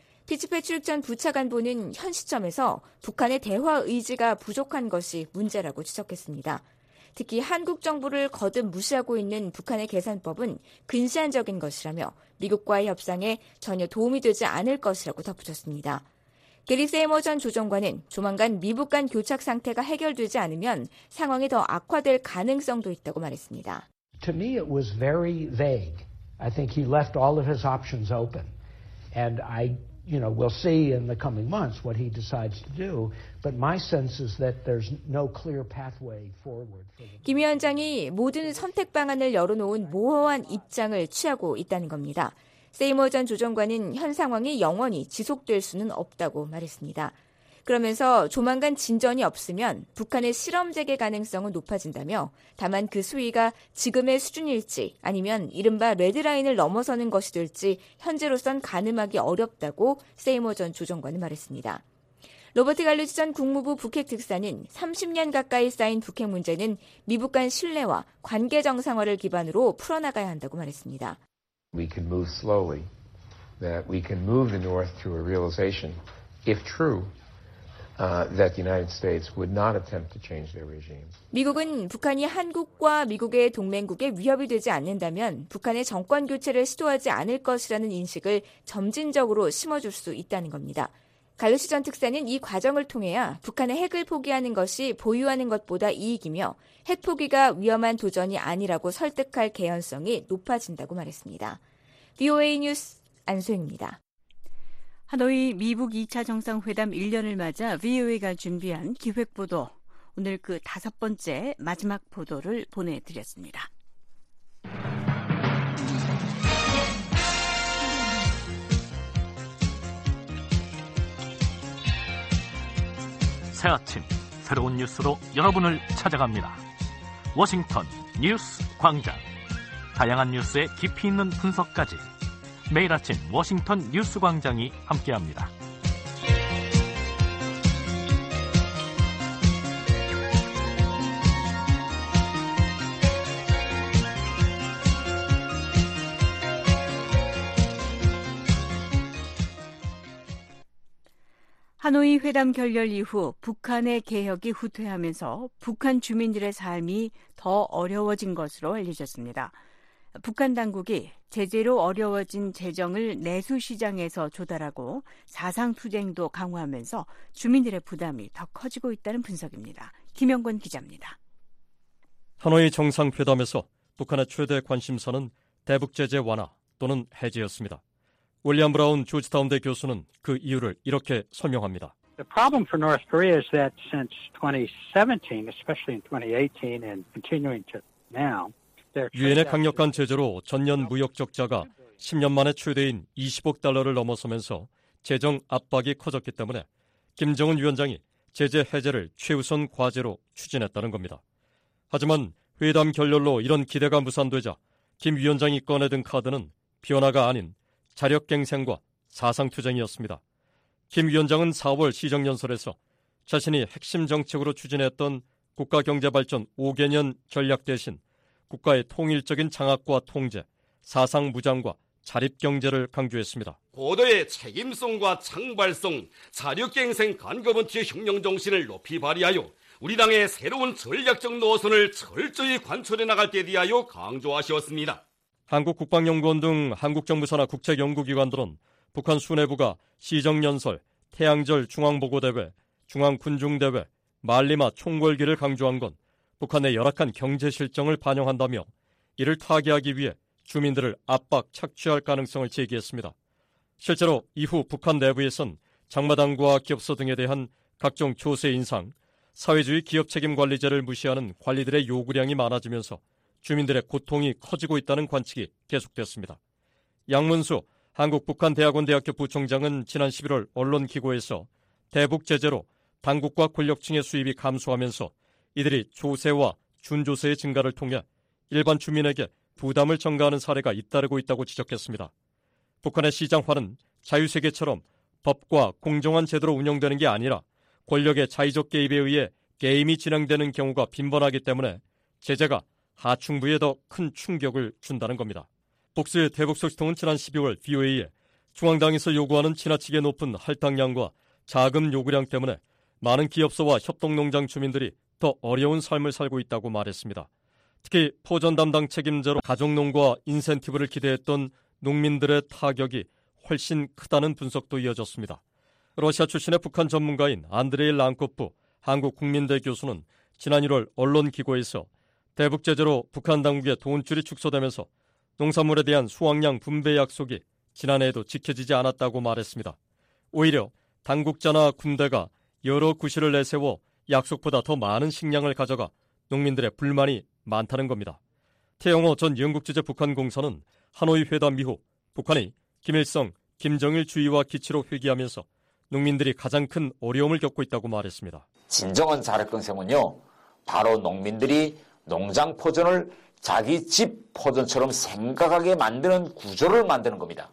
피츠패트릭 전 부차관보는 현 시점에서 북한의 대화 의지가 부족한 것이 문제라고 지적했습니다. 특히 한국 정부를 거듭 무시하고 있는 북한의 계산법은 근시안적인 것이라며 미국과의 협상에 전혀 도움이 되지 않을 것이라고 덧붙였습니다. 게리 세이머 전 조정관은 조만간 미북 간 교착 상태가 해결되지 않으면 상황이 더 악화될 가능성도 있다고 말했습니다. To me it was very vague. I think he left all of his options open. And I, you know, we'll see in the coming months what he decides to do. But my sense is that there's no clear pathway forward. 김 위원장이 모든 선택 방안을 열어놓은 모호한 입장을 취하고 있다는 겁니다. 세이머 전 조정관은 현 상황이 영원히 지속될 수는 없다고 말했습니다. 그러면서 조만간 진전이 없으면 북한의 실험 재개 가능성은 높아진다며 다만 그 수위가 지금의 수준일지 아니면 이른바 레드라인을 넘어서는 것이 될지 현재로선 가늠하기 어렵다고 세이머 전 조정관은 말했습니다. 로버트 갈루지 전 국무부 북핵 특사는 삼십 년 가까이 쌓인 북핵 문제는 미북 간 신뢰와 관계 정상화를 기반으로 풀어나가야 한다고 말했습니다. We can move slowly, that we can move the North to a realization, if true, Uh, that the United States would not attempt to change their regime. 미국은 북한이 한국과 미국의 동맹국에 위협이 되지 않는다면 북한의 정권 교체를 시도하지 않을 것이라는 인식을 점진적으로 심어줄 수 있다는 겁니다. 갈루시 전 특사는 이 과정을 통해야 북한의 핵을 포기하는 것이 보유하는 것보다 이익이며 핵 포기가 위험한 도전이 아니라고 설득할 개연성이 높아진다고 말했습니다. 브이오에이 뉴스 안소영입니다. 하노이 미북 이 차 정상회담 일 년을 맞아 브이오에이가 준비한 기획보도, 오늘 그 다섯 번째 마지막 보도를 보내드렸습니다. 새 아침 새로운 뉴스로 여러분을 찾아갑니다. 워싱턴 뉴스 광장, 다양한 뉴스의 깊이 있는 분석까지 매일 아침 워싱턴 뉴스 광장이 함께합니다. 하노이 회담 결렬 이후 북한의 개혁이 후퇴하면서 북한 주민들의 삶이 더 어려워진 것으로 알려졌습니다. 북한 당국이 제재로 어려워진 재정을 내수 시장에서 조달하고 사상투쟁도 강화하면서 주민들의 부담이 더 커지고 있다는 분석입니다. 김영권 기자입니다. 하노이 정상회담에서 북한의 최대 관심사는 대북 제재 완화 또는 해제였습니다. 윌리엄 브라운 조지타운대 교수는 그 이유를 이렇게 설명합니다. The problem for North Korea is that since twenty seventeen, especially in twenty eighteen and continuing to now, 유엔의 강력한 제재로 전년 무역 적자가 십 년 만에 최대인 이십억 달러를 넘어서면서 재정 압박이 커졌기 때문에 김정은 위원장이 제재 해제를 최우선 과제로 추진했다는 겁니다. 하지만 회담 결렬로 이런 기대가 무산되자 김 위원장이 꺼내든 카드는 변화가 아닌 자력갱생과 사상투쟁이었습니다. 김 위원장은 사월 시정연설에서 자신이 핵심 정책으로 추진했던 국가경제발전 오 개년 전략 대신 국가의 통일적인 장악과 통제, 사상무장과 자립경제를 강조했습니다. 고도의 책임성과 창발성, 자력갱생 간거번티의 혁명정신을 높이 발휘하여 우리 당의 새로운 전략적 노선을 철저히 관철해 나갈 때 대하여 강조하셨습니다. 한국국방연구원 등 한국정부사나 국책연구기관들은 북한 수뇌부가 시정연설, 태양절 중앙보고대회, 중앙군중대회, 말리마 총궐기를 강조한 건 북한의 열악한 경제 실정을 반영한다며 이를 타개하기 위해 주민들을 압박 착취할 가능성을 제기했습니다. 실제로 이후 북한 내부에선 장마당과 기업소 등에 대한 각종 조세 인상, 사회주의 기업책임관리제를 무시하는 관리들의 요구량이 많아지면서 주민들의 고통이 커지고 있다는 관측이 계속됐습니다. 양문수 한국북한대학원대학교 부총장은 지난 십일월 언론기고에서 대북 제재로 당국과 권력층의 수입이 감소하면서 이들이 조세와 준조세의 증가를 통해 일반 주민에게 부담을 전가하는 사례가 잇따르고 있다고 지적했습니다. 북한의 시장화는 자유세계처럼 법과 공정한 제도로 운영되는 게 아니라 권력의 자의적 개입에 의해 게임이 진행되는 경우가 빈번하기 때문에 제재가 하층부에 더 큰 충격을 준다는 겁니다. 복수의 대북소식통은 지난 십이월 브이오에이에 중앙당에서 요구하는 지나치게 높은 할당량과 자금 요구량 때문에 많은 기업소와 협동농장 주민들이 더 어려운 삶을 살고 있다고 말했습니다. 특히 포전 담당 책임자로 가족농과 인센티브를 기대했던 농민들의 타격이 훨씬 크다는 분석도 이어졌습니다. 러시아 출신의 북한 전문가인 안드레이 랑코프 한국국민대 교수는 지난 일월 언론기고에서 대북 제재로 북한 당국의 돈줄이 축소되면서 농산물에 대한 수확량 분배 약속이 지난해에도 지켜지지 않았다고 말했습니다. 오히려 당국자나 군대가 여러 구실을 내세워 약속보다 더 많은 식량을 가져가 농민들의 불만이 많다는 겁니다. 태영호 전 영국주재 북한 공사는 하노이 회담 이후 북한이 김일성, 김정일 주의와 기치로 회귀하면서 농민들이 가장 큰 어려움을 겪고 있다고 말했습니다. 진정한 자력갱생은요, 바로 농민들이 농장 포전을 자기 집 포전처럼 생각하게 만드는 구조를 만드는 겁니다.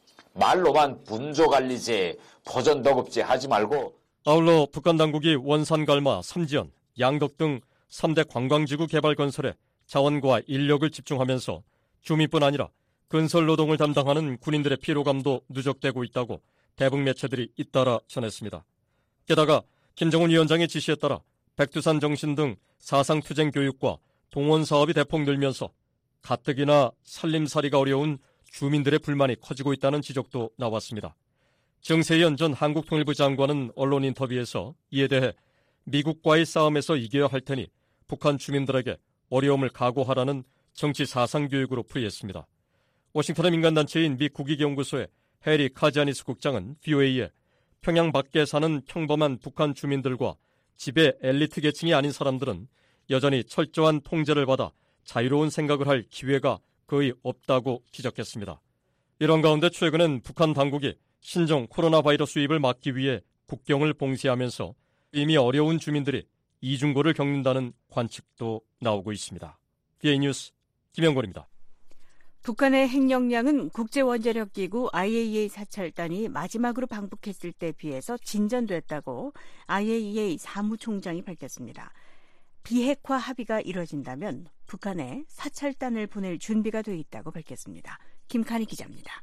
말로만 분조관리제, 포전도급제 하지 말고. 아울러 북한 당국이 원산갈마, 삼지연, 양덕 등 삼 대 관광지구 개발 건설에 자원과 인력을 집중하면서 주민뿐 아니라 건설 노동을 담당하는 군인들의 피로감도 누적되고 있다고 대북 매체들이 잇따라 전했습니다. 게다가 김정은 위원장의 지시에 따라 백두산 정신 등 사상투쟁 교육과 동원 사업이 대폭 늘면서 가뜩이나 살림살이가 어려운 주민들의 불만이 커지고 있다는 지적도 나왔습니다. 정세현 전 한국통일부 장관은 언론 인터뷰에서 이에 대해 미국과의 싸움에서 이겨야 할 테니 북한 주민들에게 어려움을 각오하라는 정치 사상 교육으로 풀이했습니다. 워싱턴의 민간단체인 미 국익연구소의 해리 카지아니스 국장은 브이오에이에 평양 밖에 사는 평범한 북한 주민들과 집의 엘리트 계층이 아닌 사람들은 여전히 철저한 통제를 받아 자유로운 생각을 할 기회가 거의 없다고 지적했습니다. 이런 가운데 최근엔 북한 당국이 신종 코로나 바이러스 유입을 막기 위해 국경을 봉쇄하면서 이미 어려운 주민들이 이중고를 겪는다는 관측도 나오고 있습니다. 비에이 뉴스 김영권입니다. 북한의 핵역량은 국제원자력기구 아이에이이에이 사찰단이 마지막으로 방북했을 때에 비해서 진전됐다고 아이에이이에이 사무총장이 밝혔습니다. 비핵화 합의가 이뤄진다면 북한에 사찰단을 보낼 준비가 돼 있다고 밝혔습니다. 김칸희 기자입니다.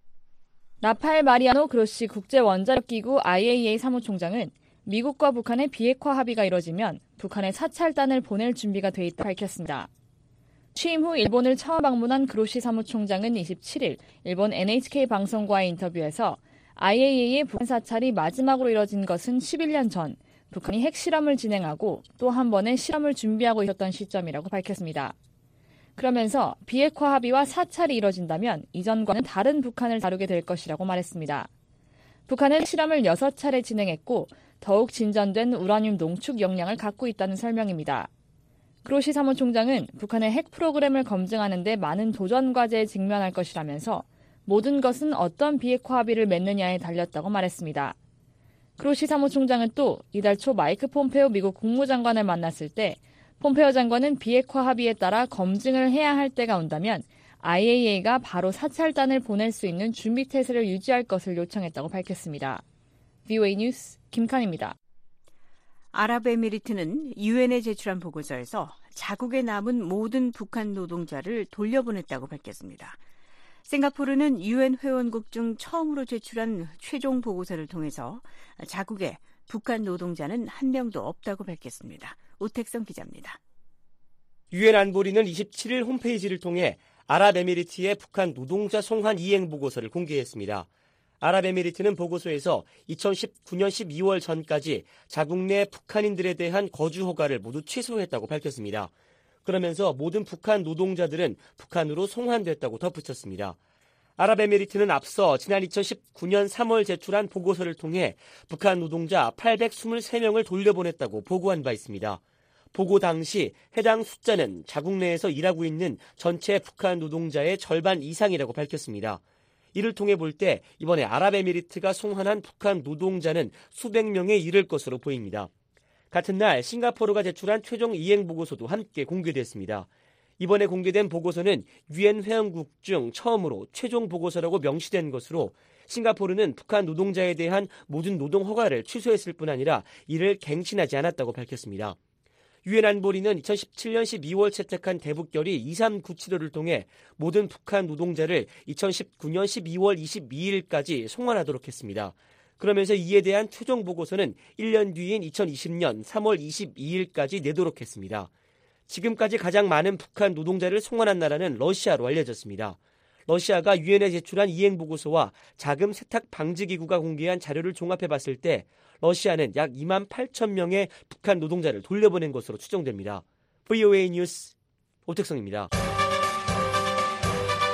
라파엘 마리아노 그로시 국제원자력기구 아이에이이에이 사무총장은 미국과 북한의 비핵화 합의가 이뤄지면 북한에 사찰단을 보낼 준비가 돼 있다고 밝혔습니다. 취임 후 일본을 처음 방문한 그로시 사무총장은 이십칠일 일본 엔에이치케이 방송과의 인터뷰에서 아이에이이에이의 북한 사찰이 마지막으로 이뤄진 것은 십일 년 전 북한이 핵실험을 진행하고 또 한 번의 실험을 준비하고 있었던 시점이라고 밝혔습니다. 그러면서 비핵화 합의와 사찰이 이뤄진다면 이전과는 다른 북한을 다루게 될 것이라고 말했습니다. 북한은 실험을 여섯 차례 진행했고 더욱 진전된 우라늄 농축 역량을 갖고 있다는 설명입니다. 그로시 사무총장은 북한의 핵 프로그램을 검증하는 데 많은 도전 과제에 직면할 것이라면서 모든 것은 어떤 비핵화 합의를 맺느냐에 달렸다고 말했습니다. 그로시 사무총장은 또 이달 초 마이크 폼페오 미국 국무장관을 만났을 때 폼페오 장관은 비핵화 합의에 따라 검증을 해야 할 때가 온다면 아이에이이에이가 바로 사찰단을 보낼 수 있는 준비 태세를 유지할 것을 요청했다고 밝혔습니다. 브이오에이 뉴스 김칸입니다. 아랍에미리트는 유엔에 제출한 보고서에서 자국에 남은 모든 북한 노동자를 돌려보냈다고 밝혔습니다. 싱가포르는 유엔 회원국 중 처음으로 제출한 최종 보고서를 통해서 자국에 북한 노동자는 한 명도 없다고 밝혔습니다. 오택성 기자입니다. 유엔 안보리는 이십칠일 홈페이지를 통해 아랍에미리트의 북한 노동자 송환 이행 보고서를 공개했습니다. 아랍에미리트는 보고서에서 이천십구년 십이월 전까지 자국 내 북한인들에 대한 거주 허가를 모두 취소했다고 밝혔습니다. 그러면서 모든 북한 노동자들은 북한으로 송환됐다고 덧붙였습니다. 아랍에미리트는 앞서 지난 이천십구년 삼월 제출한 보고서를 통해 북한 노동자 팔백이십삼 명을 돌려보냈다고 보고한 바 있습니다. 보고 당시 해당 숫자는 자국 내에서 일하고 있는 전체 북한 노동자의 절반 이상이라고 밝혔습니다. 이를 통해 볼 때 이번에 아랍에미리트가 송환한 북한 노동자는 수백 명에 이를 것으로 보입니다. 같은 날 싱가포르가 제출한 최종 이행 보고서도 함께 공개됐습니다. 이번에 공개된 보고서는 유엔 회원국 중 처음으로 최종 보고서라고 명시된 것으로 싱가포르는 북한 노동자에 대한 모든 노동 허가를 취소했을 뿐 아니라 이를 갱신하지 않았다고 밝혔습니다. 유엔 안보리는 이천십칠년 십이월 채택한 대북결의 이삼구칠호를 통해 모든 북한 노동자를 이천십구년 십이월 이십이일까지 송환하도록 했습니다. 그러면서 이에 대한 최종 보고서는 일 년 뒤인 이천이십년 삼월 이십이일까지 내도록 했습니다. 지금까지 가장 많은 북한 노동자를 송환한 나라는 러시아로 알려졌습니다. 러시아가 유엔에 제출한 이행보고서와 자금 세탁 방지기구가 공개한 자료를 종합해봤을 때 러시아는 약 이만 팔천 명의 북한 노동자를 돌려보낸 것으로 추정됩니다. 브이오에이 뉴스 오택성입니다.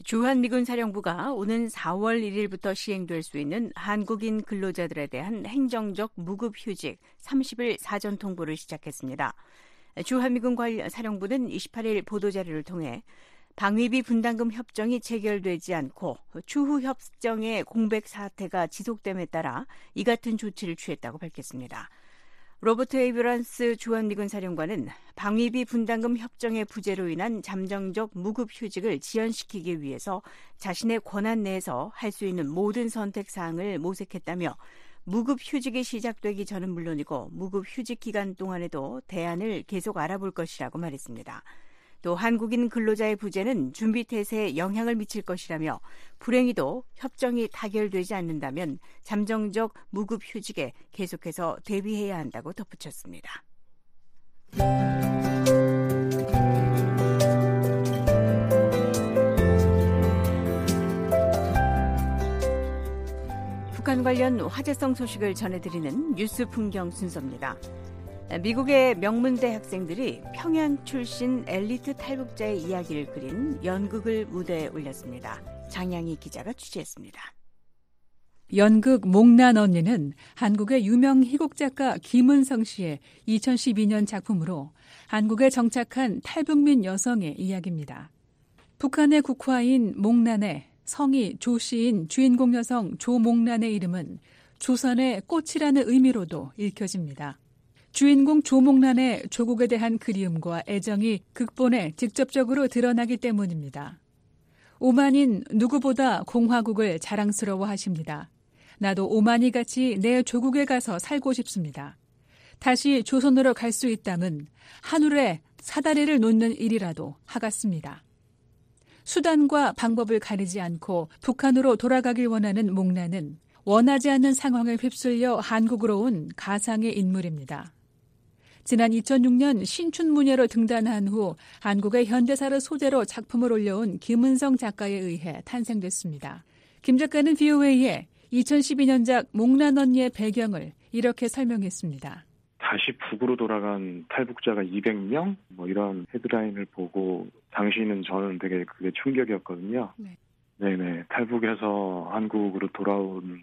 주한미군 사령부가 오는 사월 일일부터 시행될 수 있는 한국인 근로자들에 대한 행정적 무급휴직 삼십 일 사전 통보를 시작했습니다. 주한미군 사령부는 이십팔 일 보도자료를 통해 방위비 분담금 협정이 체결되지 않고 추후 협정의 공백 사태가 지속됨에 따라 이 같은 조치를 취했다고 밝혔습니다. 로버트 에이브런스 주한미군 사령관은 방위비 분담금 협정의 부재로 인한 잠정적 무급휴직을 지연시키기 위해서 자신의 권한 내에서 할 수 있는 모든 선택 사항을 모색했다며 무급휴직이 시작되기 전은 물론이고 무급휴직 기간 동안에도 대안을 계속 알아볼 것이라고 말했습니다. 또 한국인 근로자의 부재는 준비 태세에 영향을 미칠 것이라며 불행히도 협정이 타결되지 않는다면 잠정적 무급휴직에 계속해서 대비해야 한다고 덧붙였습니다. 북한 관련 화제성 소식을 전해드리는 뉴스 풍경 순서입니다. 미국의 명문대 학생들이 평양 출신 엘리트 탈북자의 이야기를 그린 연극을 무대에 올렸습니다. 장양희 기자가 취재했습니다. 연극 목난 언니는 한국의 유명 희곡 작가 김은성 씨의 이천십이 년 작품으로 한국에 정착한 탈북민 여성의 이야기입니다. 북한의 국화인 목난의 성이 조씨인 주인공 여성 조목난의 이름은 조선의 꽃이라는 의미로도 읽혀집니다. 주인공 조목난의 조국에 대한 그리움과 애정이 극본에 직접적으로 드러나기 때문입니다. 오만인 누구보다 공화국을 자랑스러워하십니다. 나도 오만이같이 내 조국에 가서 살고 싶습니다. 다시 조선으로 갈 수 있다면 하늘에 사다리를 놓는 일이라도 하겠습니다. 수단과 방법을 가리지 않고 북한으로 돌아가길 원하는 목난은 원하지 않는 상황에 휩쓸려 한국으로 온 가상의 인물입니다. 지난 이천육 년 신춘문예로 등단한 후 한국의 현대사를 소재로 작품을 올려온 김은성 작가에 의해 탄생됐습니다. 김 작가는 브이오에이에 이천십이 년작 목난 언니의 배경을 이렇게 설명했습니다. 다시 북으로 돌아간 탈북자가 이백 명? 뭐 이런 헤드라인을 보고 당시는 저는 되게 그게 충격이었거든요. 네. 네네. 탈북해서 한국으로 돌아온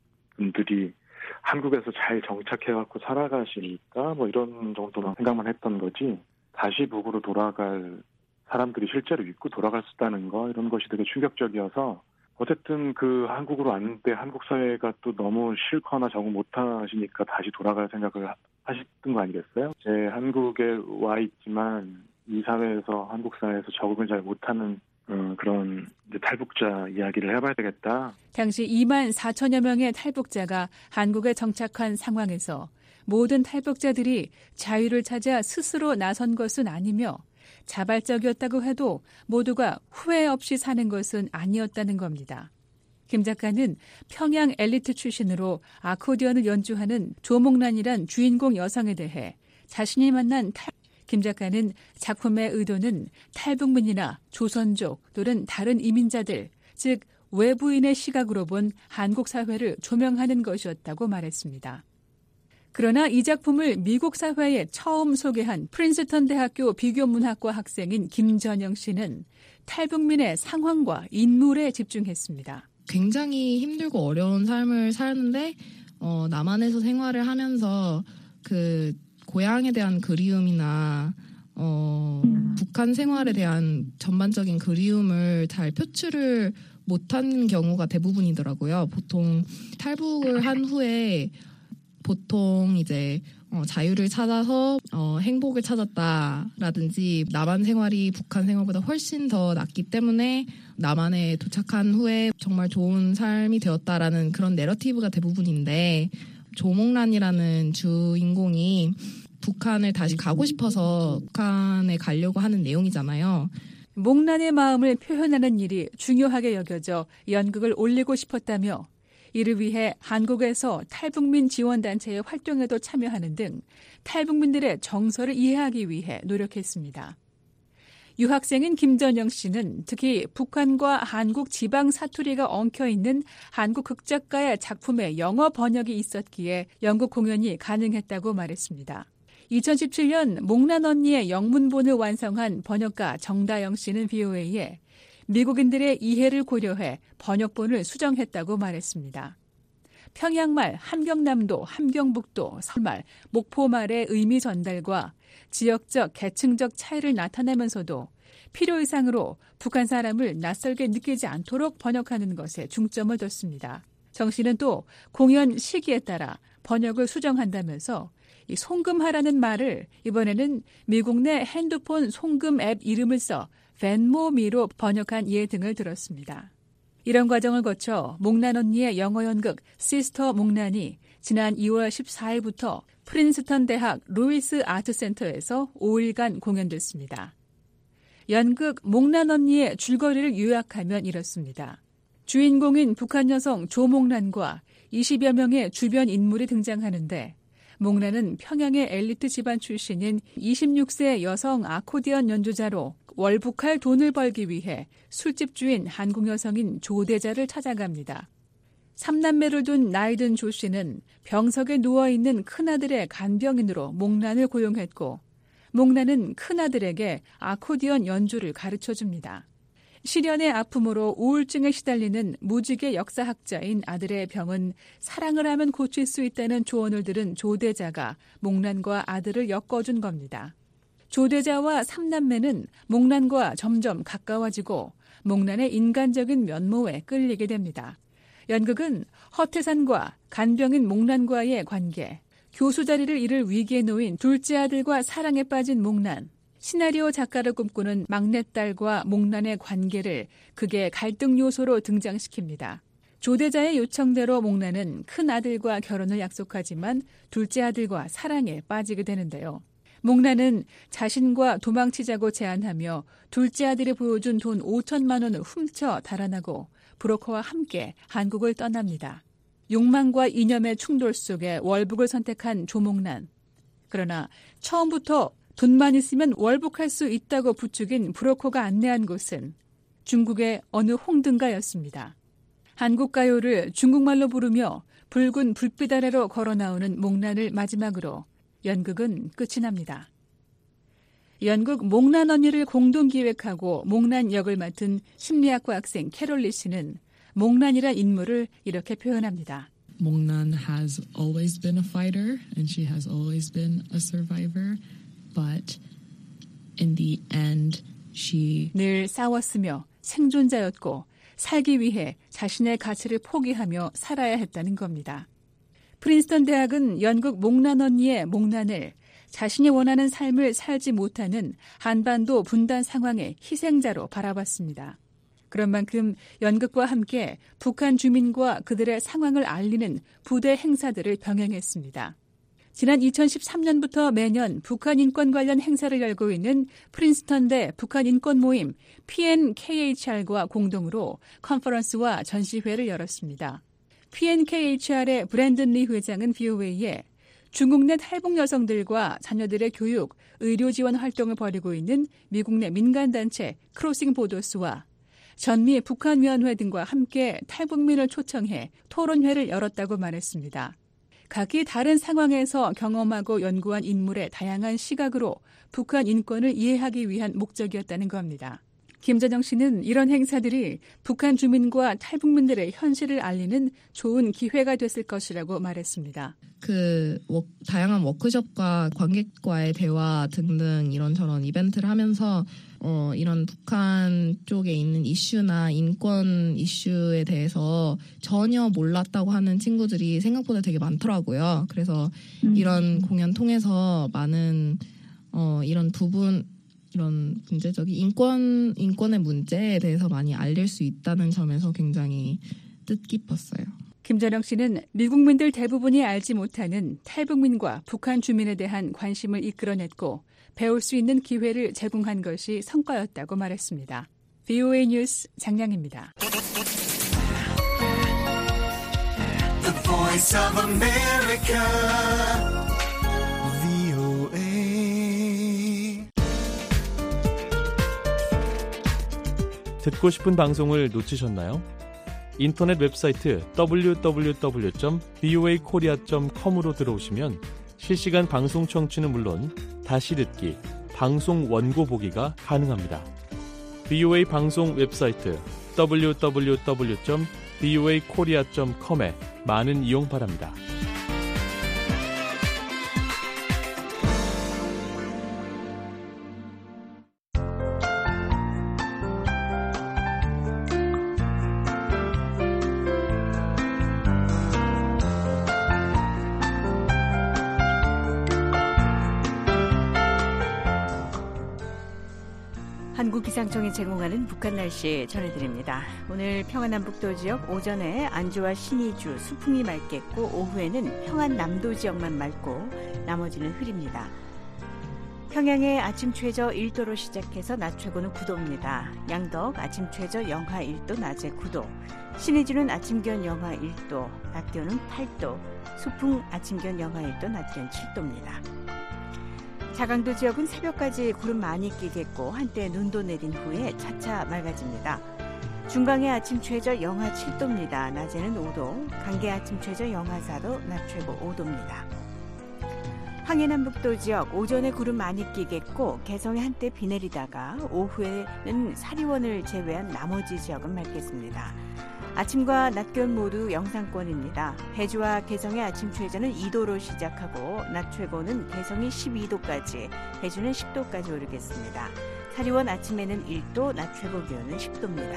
분들이 한국에서 잘 정착해갖고 살아가시니까 뭐 이런 정도만 생각만 했던 거지 다시 북으로 돌아갈 사람들이 실제로 있고 돌아갈 수 있다는 거 이런 것이 되게 충격적이어서 어쨌든 그 한국으로 왔는데 한국 사회가 또 너무 싫거나 적응 못하시니까 다시 돌아갈 생각을 하셨던 거 아니겠어요? 제 한국에 와 있지만 이 사회에서 한국 사회에서 적응을 잘 못하는 어, 그런 이제 탈북자 이야기를 해봐야 되겠다. 당시 이만 사천여 명의 탈북자가 한국에 정착한 상황에서 모든 탈북자들이 자유를 찾아 스스로 나선 것은 아니며 자발적이었다고 해도 모두가 후회 없이 사는 것은 아니었다는 겁니다. 김 작가는 평양 엘리트 출신으로 아코디언을 연주하는 조목난이란 주인공 여성에 대해 자신이 만난 탈 김 작가는 작품의 의도는 탈북민이나 조선족 또는 다른 이민자들, 즉 외부인의 시각으로 본 한국 사회를 조명하는 것이었다고 말했습니다. 그러나 이 작품을 미국 사회에 처음 소개한 프린스턴 대학교 비교문학과 학생인 김전영 씨는 탈북민의 상황과 인물에 집중했습니다. 굉장히 힘들고 어려운 삶을 사는데 어, 남한에서 생활을 하면서 그 고향에 대한 그리움이나 어, 북한 생활에 대한 전반적인 그리움을 잘 표출을 못한 경우가 대부분이더라고요. 보통 탈북을 한 후에 보통 이제 어, 자유를 찾아서 어, 행복을 찾았다라든지 남한 생활이 북한 생활보다 훨씬 더 낫기 때문에 남한에 도착한 후에 정말 좋은 삶이 되었다라는 그런 내러티브가 대부분인데 조목란이라는 주인공이 북한을 다시 가고 싶어서 북한에 가려고 하는 내용이잖아요. 목난의 마음을 표현하는 일이 중요하게 여겨져 연극을 올리고 싶었다며 이를 위해 한국에서 탈북민 지원단체의 활동에도 참여하는 등 탈북민들의 정서를 이해하기 위해 노력했습니다. 유학생인 김전영 씨는 특히 북한과 한국 지방 사투리가 엉켜있는 한국 극작가의 작품의 영어 번역이 있었기에 연극 공연이 가능했다고 말했습니다. 이천십칠 년 목난 언니의 영문본을 완성한 번역가 정다영 씨는 브이오에이에 미국인들의 이해를 고려해 번역본을 수정했다고 말했습니다. 평양말, 함경남도, 함경북도, 서울말, 목포말의 의미 전달과 지역적, 계층적 차이를 나타내면서도 필요 이상으로 북한 사람을 낯설게 느끼지 않도록 번역하는 것에 중점을 뒀습니다. 정 씨는 또 공연 시기에 따라 번역을 수정한다면서 이 송금하라는 말을 이번에는 미국 내 핸드폰 송금 앱 이름을 써 벤모미로 번역한 예 등을 들었습니다. 이런 과정을 거쳐 목난 언니의 영어 연극 시스터 목난이 지난 이월 십사일부터 프린스턴 대학 루이스 아트센터에서 오일간 공연됐습니다. 연극 목난 언니의 줄거리를 요약하면 이렇습니다. 주인공인 북한 여성 조목난과 이십여 명의 주변 인물이 등장하는데 목난은 평양의 엘리트 집안 출신인 이십육 세 여성 아코디언 연주자로 월북할 돈을 벌기 위해 술집 주인 한국 여성인 조대자를 찾아갑니다. 삼남매를 둔 나이든 조 씨는 병석에 누워있는 큰아들의 간병인으로 목난을 고용했고 목난은 큰아들에게 아코디언 연주를 가르쳐줍니다. 시련의 아픔으로 우울증에 시달리는 무직의 역사학자인 아들의 병은 사랑을 하면 고칠 수 있다는 조언을 들은 조대자가 목난과 아들을 엮어준 겁니다. 조대자와 삼남매는 목난과 점점 가까워지고 목난의 인간적인 면모에 끌리게 됩니다. 연극은 허태산과 간병인 목난과의 관계, 교수 자리를 잃을 위기에 놓인 둘째 아들과 사랑에 빠진 목난, 시나리오 작가를 꿈꾸는 막내딸과 목난의 관계를 극의 갈등 요소로 등장시킵니다. 조대자의 요청대로 목난은 큰 아들과 결혼을 약속하지만 둘째 아들과 사랑에 빠지게 되는데요. 목난은 자신과 도망치자고 제안하며 둘째 아들이 보여준 돈 오천만 원을 훔쳐 달아나고 브로커와 함께 한국을 떠납니다. 욕망과 이념의 충돌 속에 월북을 선택한 조목난. 그러나 처음부터 돈만 있으면 월북할 수 있다고 부추긴 브로커가 안내한 곳은 중국의 어느 홍등가였습니다. 한국 가요를 중국말로 부르며 붉은 불빛 아래로 걸어 나오는 목난을 마지막으로 연극은 끝이 납니다. 연극 목난 언니를 공동 기획하고 목난 역을 맡은 심리학과 학생 캐롤리 씨는 목난이란 인물을 이렇게 표현합니다. 목난 has always been a fighter and she has always been a survivor. But in the end, she 늘 싸웠으며 생존자였고 살기 위해 자신의 가치를 포기하며 살아야 했다는 겁니다. 프린스턴 대학은 연극 목난 언니의 목난을 자신이 원하는 삶을 살지 못하는 한반도 분단 상황의 희생자로 바라봤습니다. 그런 만큼 연극과 함께 북한 주민과 그들의 상황을 알리는 부대 행사들을 병행했습니다. 지난 이천십삼 년부터 매년 북한 인권 관련 행사를 열고 있는 프린스턴대 북한 인권 모임 피엔케이에이치알과 공동으로 컨퍼런스와 전시회를 열었습니다. 피엔케이에이치알의 브랜든 리 회장은 브이오에이에 중국 내 탈북 여성들과 자녀들의 교육, 의료 지원 활동을 벌이고 있는 미국 내 민간단체 크로싱 보더스와 전미 북한위원회 등과 함께 탈북민을 초청해 토론회를 열었다고 말했습니다. 각기 다른 상황에서 경험하고 연구한 인물의 다양한 시각으로 북한 인권을 이해하기 위한 목적이었다는 겁니다. 김전영 씨는 이런 행사들이 북한 주민과 탈북민들의 현실을 알리는 좋은 기회가 됐을 것이라고 말했습니다. 그 워, 다양한 워크숍과 관객과의 대화 등등 이런저런 이벤트를 하면서 어, 이런 북한 쪽에 있는 이슈나 인권 이슈에 대해서 전혀 몰랐다고 하는 친구들이 생각보다 되게 많더라고요. 그래서 음. 이런 공연 통해서 많은 어, 이런 부분 이런 문제적인 인권, 인권의 문제에 대해서 많이 알릴 수 있다는 점에서 굉장히 뜻깊었어요. 김전영 씨는 미국민들 대부분이 알지 못하는 탈북민과 북한 주민에 대한 관심을 이끌어냈고 배울 수 있는 기회를 제공한 것이 성과였다고 말했습니다. 브이오에이 뉴스 장량입니다. The Voice of America. 듣고 싶은 방송을 놓치셨나요? 인터넷 웹사이트 더블유 더블유 더블유 점 브이오에이 코리아 점 컴으로 들어오시면 실시간 방송 청취는 물론 다시 듣기, 방송 원고 보기가 가능합니다. 비오에이 방송 웹사이트 더블유 더블유 더블유 점 비오에이 코리아 점 컴에 많은 이용 바랍니다. 한국기상청이 제공하는 북한 날씨 전해드립니다. 오늘 평안남북도 지역 오전에 안주와 신의주, 수풍이 맑겠고 오후에는 평안남도 지역만 맑고 나머지는 흐립니다. 평양의 아침 최저 일 도로 시작해서 낮 최고는 구 도입니다. 양덕 아침 최저 영하 일 도, 낮에 구 도. 신의주는 아침 기온 영하 일 도, 낮 기온은 팔 도. 수풍 아침 기온 영하 일 도, 낮 기온 칠 도입니다. 자강도 지역은 새벽까지 구름 많이 끼겠고 한때 눈도 내린 후에 차차 맑아집니다. 중강의 아침 최저 영하 칠 도입니다. 낮에는 오 도, 강계 아침 최저 영하 사 도, 낮 최고 오 도입니다. 황해남북도 지역 오전에 구름 많이 끼겠고 개성에 한때 비 내리다가 오후에는 사리원을 제외한 나머지 지역은 맑겠습니다. 아침과 낮 기온 모두 영상권입니다. 해주와 개성의 아침 최저는 이 도로 시작하고 낮 최고는 개성이 십이 도까지, 해주는 십 도까지 오르겠습니다. 사리원 아침에는 일 도, 낮 최고 기온은 십 도입니다.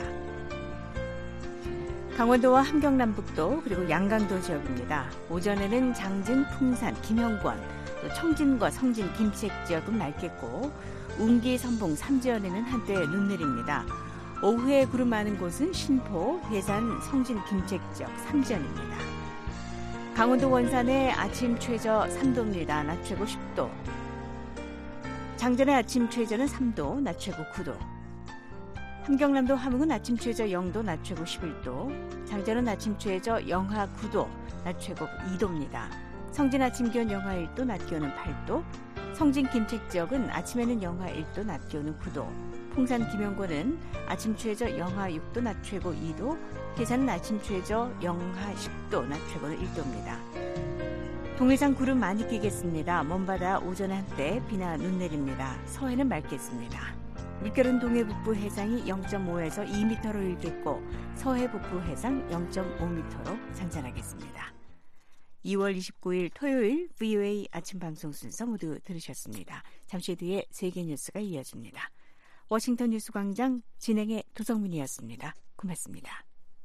강원도와 함경남북도 그리고 양강도 지역입니다. 오전에는 장진, 풍산, 김형권, 또 청진과 성진, 김책 지역은 맑겠고 운기, 선봉, 삼지연에는 한때 눈 내립니다. 오후에 구름 많은 곳은 신포, 회산, 성진, 김책 지역, 삼지연입니다. 강원도 원산의 아침 최저 삼 도입니다. 낮 최고 십 도. 장전의 아침 최저는 삼 도, 낮 최고 구 도. 함경남도 화묵은 아침 최저 영 도, 낮 최고 십일 도. 장전은 아침 최저 영하 구 도, 낮 최고 이 도입니다. 성진 아침 기온 영하 일 도, 낮 기온은 팔 도. 성진 김책 지역은 아침에는 영하 일 도, 낮 기온은 구 도. 풍산 김영권은 아침 최저 영하 육 도, 낮 최고 이 도. 해산은 아침 최저 영하 십 도, 낮 최고는 일 도입니다. 동해상 구름 많이 끼겠습니다. 먼바다 오전에 한때 비나 눈 내립니다. 서해는 맑겠습니다. 물결은 동해 북부 해상이 영 점 오에서 이 미터로 일겠고 서해 북부 해상 영 점 오 미터로 잔잔하겠습니다. 이월 이십구일 토요일 브이오에이 아침 방송 순서 모두 들으셨습니다. 잠시 뒤에 세계 뉴스가 이어집니다. 워싱턴 뉴스 광장 진행의 도성민이었습니다. 고맙습니다.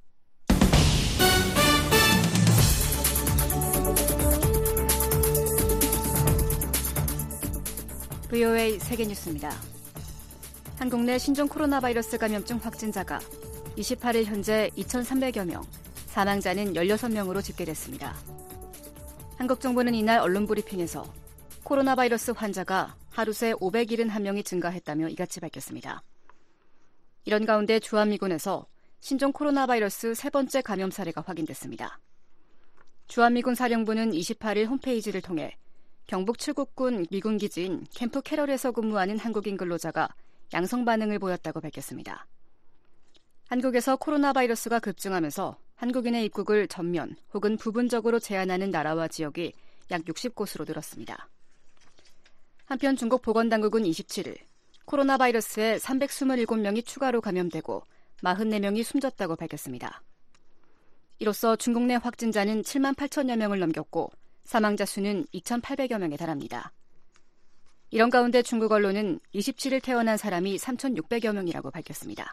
브이오에이 세계 뉴스입니다. 한국 내 신종 코로나 바이러스 감염증 확진자가 이십팔일 현재 이천삼백여 명, 사망자는 열여섯 명으로 집계됐습니다. 한국정부는 이날 언론 브리핑에서 코로나 바이러스 환자가 하루 새 오백칠십일 명이 증가했다며 이같이 밝혔습니다. 이런 가운데 주한미군에서 신종 코로나 바이러스 세 번째 감염 사례가 확인됐습니다. 주한미군 사령부는 이십팔일 홈페이지를 통해 경북 칠곡군 미군 기지인 캠프 캐럴에서 근무하는 한국인 근로자가 양성 반응을 보였다고 밝혔습니다. 한국에서 코로나 바이러스가 급증하면서 한국인의 입국을 전면 혹은 부분적으로 제한하는 나라와 지역이 약 육십 곳으로 늘었습니다. 한편 중국 보건당국은 이십칠일 코로나 바이러스에 삼백이십칠 명이 추가로 감염되고 사십사 명이 숨졌다고 밝혔습니다. 이로써 중국 내 확진자는 칠만 팔천여 명을 넘겼고 사망자 수는 이천팔백여 명에 달합니다. 이런 가운데 중국 언론은 이십칠일 태어난 사람이 삼천육백여 명이라고 밝혔습니다.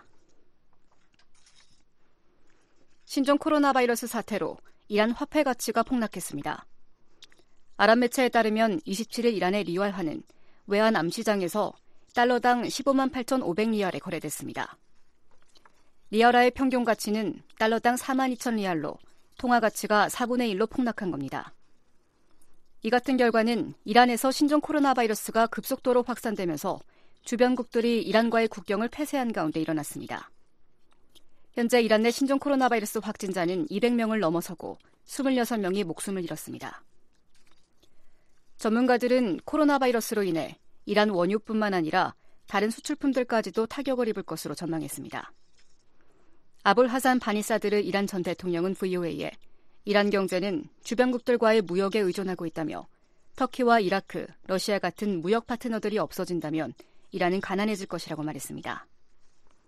신종 코로나 바이러스 사태로 이란 화폐 가치가 폭락했습니다. 아랍 매체에 따르면 이십칠일 이란의 리알화는 외환 암시장에서 달러당 십오만 팔천오백 리알에 거래됐습니다. 리알화의 평균 가치는 달러당 사만 이천 리알로 통화 가치가 사분의 일로 폭락한 겁니다. 이 같은 결과는 이란에서 신종 코로나 바이러스가 급속도로 확산되면서 주변국들이 이란과의 국경을 폐쇄한 가운데 일어났습니다. 현재 이란 내 신종 코로나 바이러스 확진자는 이백 명을 넘어서고 이십육 명이 목숨을 잃었습니다. 전문가들은 코로나 바이러스로 인해 이란 원유뿐만 아니라 다른 수출품들까지도 타격을 입을 것으로 전망했습니다. 아볼 하산 바니사드르 이란 전 대통령은 브이오에이에 이란 경제는 주변국들과의 무역에 의존하고 있다며 터키와 이라크, 러시아 같은 무역 파트너들이 없어진다면 이란은 가난해질 것이라고 말했습니다.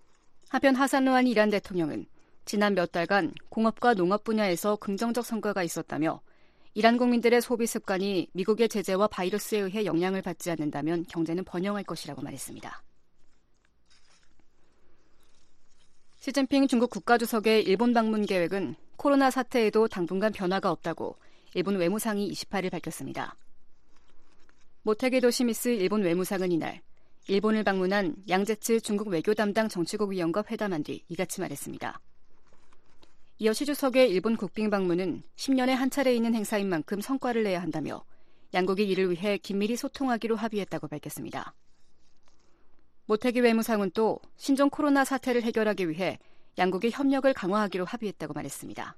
한편 하산 루하니 이란 대통령은 지난 몇 달간 공업과 농업 분야에서 긍정적 성과가 있었다며 이란 국민들의 소비 습관이 미국의 제재와 바이러스에 의해 영향을 받지 않는다면 경제는 번영할 것이라고 말했습니다. 시진핑 중국 국가주석의 일본 방문 계획은 코로나 사태에도 당분간 변화가 없다고 일본 외무상이 이십팔 일 밝혔습니다. 모테기 도시미스 일본 외무상은 이날 일본을 방문한 양제츠 중국 외교 담당 정치국 위원과 회담한 뒤 이같이 말했습니다. 이어 시 주석의 일본 국빈 방문은 십 년에 한 차례 있는 행사인 만큼 성과를 내야 한다며 양국이 이를 위해 긴밀히 소통하기로 합의했다고 밝혔습니다. 모테기 외무상은 또 신종 코로나 사태를 해결하기 위해 양국이 협력을 강화하기로 합의했다고 말했습니다.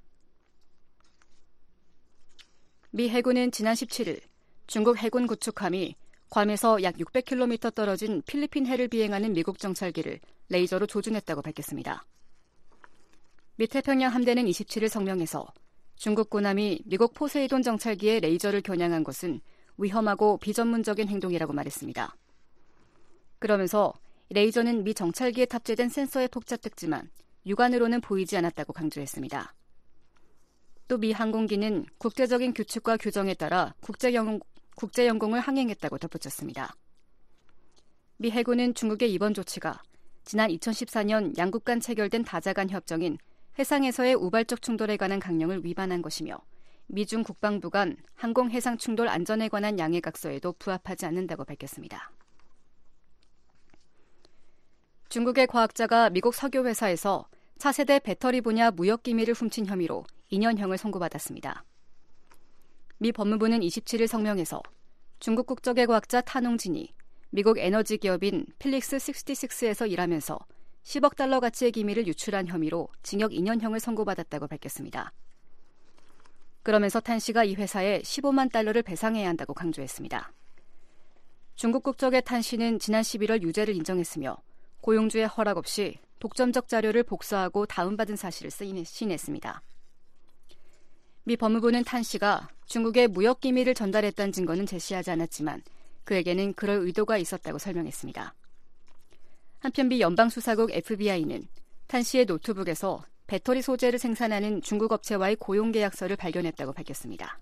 미 해군은 지난 십칠 일 중국 해군 구축함이 괌에서 약 육백 킬로미터 떨어진 필리핀 해를 비행하는 미국 정찰기를 레이저로 조준했다고 밝혔습니다. 미 태평양 함대는 이십칠 일 성명에서 중국 군함이 미국 포세이돈 정찰기에 레이저를 겨냥한 것은 위험하고 비전문적인 행동이라고 말했습니다. 그러면서 레이저는 미 정찰기에 탑재된 센서에 폭잡됐지만 육안으로는 보이지 않았다고 강조했습니다. 또 미 항공기는 국제적인 규칙과 규정에 따라 국제영, 국제영공을 항행했다고 덧붙였습니다. 미 해군은 중국의 이번 조치가 지난 이천십사 년 양국 간 체결된 다자간 협정인 해상에서의 우발적 충돌에 관한 강령을 위반한 것이며 미중 국방부 간 항공 해상 충돌 안전에 관한 양해각서에도 부합하지 않는다고 밝혔습니다. 중국의 과학자가 미국 석유회사에서 차세대 배터리 분야 무역 기밀을 훔친 혐의로 이 년형을 선고받았습니다. 미 법무부는 이십칠 일 성명에서 중국 국적의 과학자 타농진이 미국 에너지 기업인 필릭스 육십육에서 일하면서 십억 달러 가치의 기밀을 유출한 혐의로 징역 이 년형을 선고받았다고 밝혔습니다. 그러면서 탄 씨가 이 회사에 십오만 달러를 배상해야 한다고 강조했습니다. 중국 국적의 탄 씨는 지난 십일월 유죄를 인정했으며 고용주의 허락 없이 독점적 자료를 복사하고 다운받은 사실을 시인했습니다. 미 법무부는 탄 씨가 중국에 무역 기밀을 전달했다는 증거는 제시하지 않았지만 그에게는 그럴 의도가 있었다고 설명했습니다. 한편 미 연방수사국 에프비아이는 탄 씨의 노트북에서 배터리 소재를 생산하는 중국 업체와의 고용계약서를 발견했다고 밝혔습니다.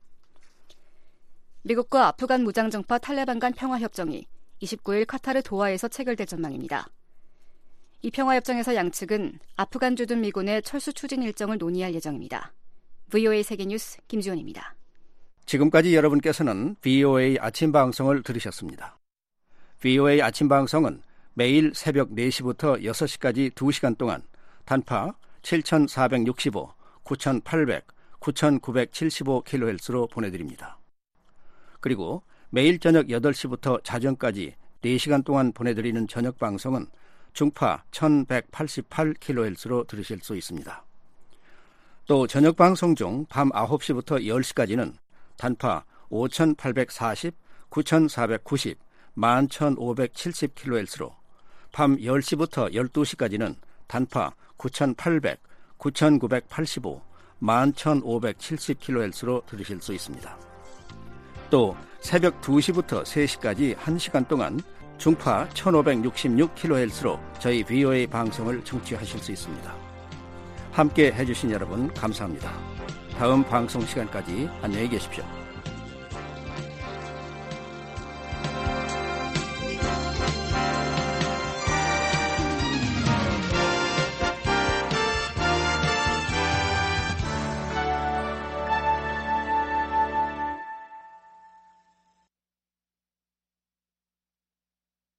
미국과 아프간 무장정파 탈레반 간 평화협정이 이십구 일 카타르 도하에서 체결될 전망입니다. 이 평화협정에서 양측은 아프간 주둔 미군의 철수 추진 일정을 논의할 예정입니다. 브이오에이 세계뉴스 김지원입니다. 지금까지 여러분께서는 브이오에이 아침 방송을 들으셨습니다. 브이오에이 아침 방송은 매일 새벽 네 시부터 여섯 시까지 두 시간 동안 단파 칠천사백육십오, 구천팔백, 구천구백칠십오 킬로헤르츠로 보내드립니다. 그리고 매일 저녁 여덟 시부터 자정까지 네 시간 동안 보내드리는 저녁 방송은 중파 천백팔십팔 킬로헤르츠로 들으실 수 있습니다. 또 저녁 방송 중 밤 아홉 시부터 열 시까지는 단파 오천팔백사십, 구천사백구십, 만 천오백칠십 킬로헤르츠로 밤 열 시부터 열두 시까지는 단파 구천팔백, 구천구백팔십오, 만 천오백칠십 킬로헤르츠로 들으실 수 있습니다. 또 새벽 두 시부터 세 시까지 한 시간 동안 중파 천오백육십육 킬로헤르츠로 저희 브이오에이 방송을 청취하실 수 있습니다. 함께 해주신 여러분 감사합니다. 다음 방송 시간까지 안녕히 계십시오.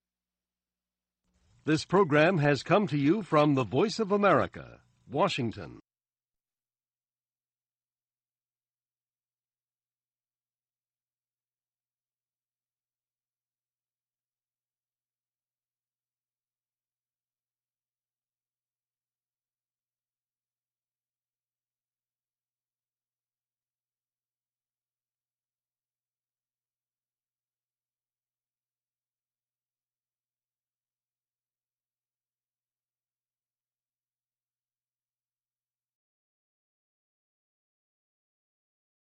This program has come to you from the Voice of America, Washington.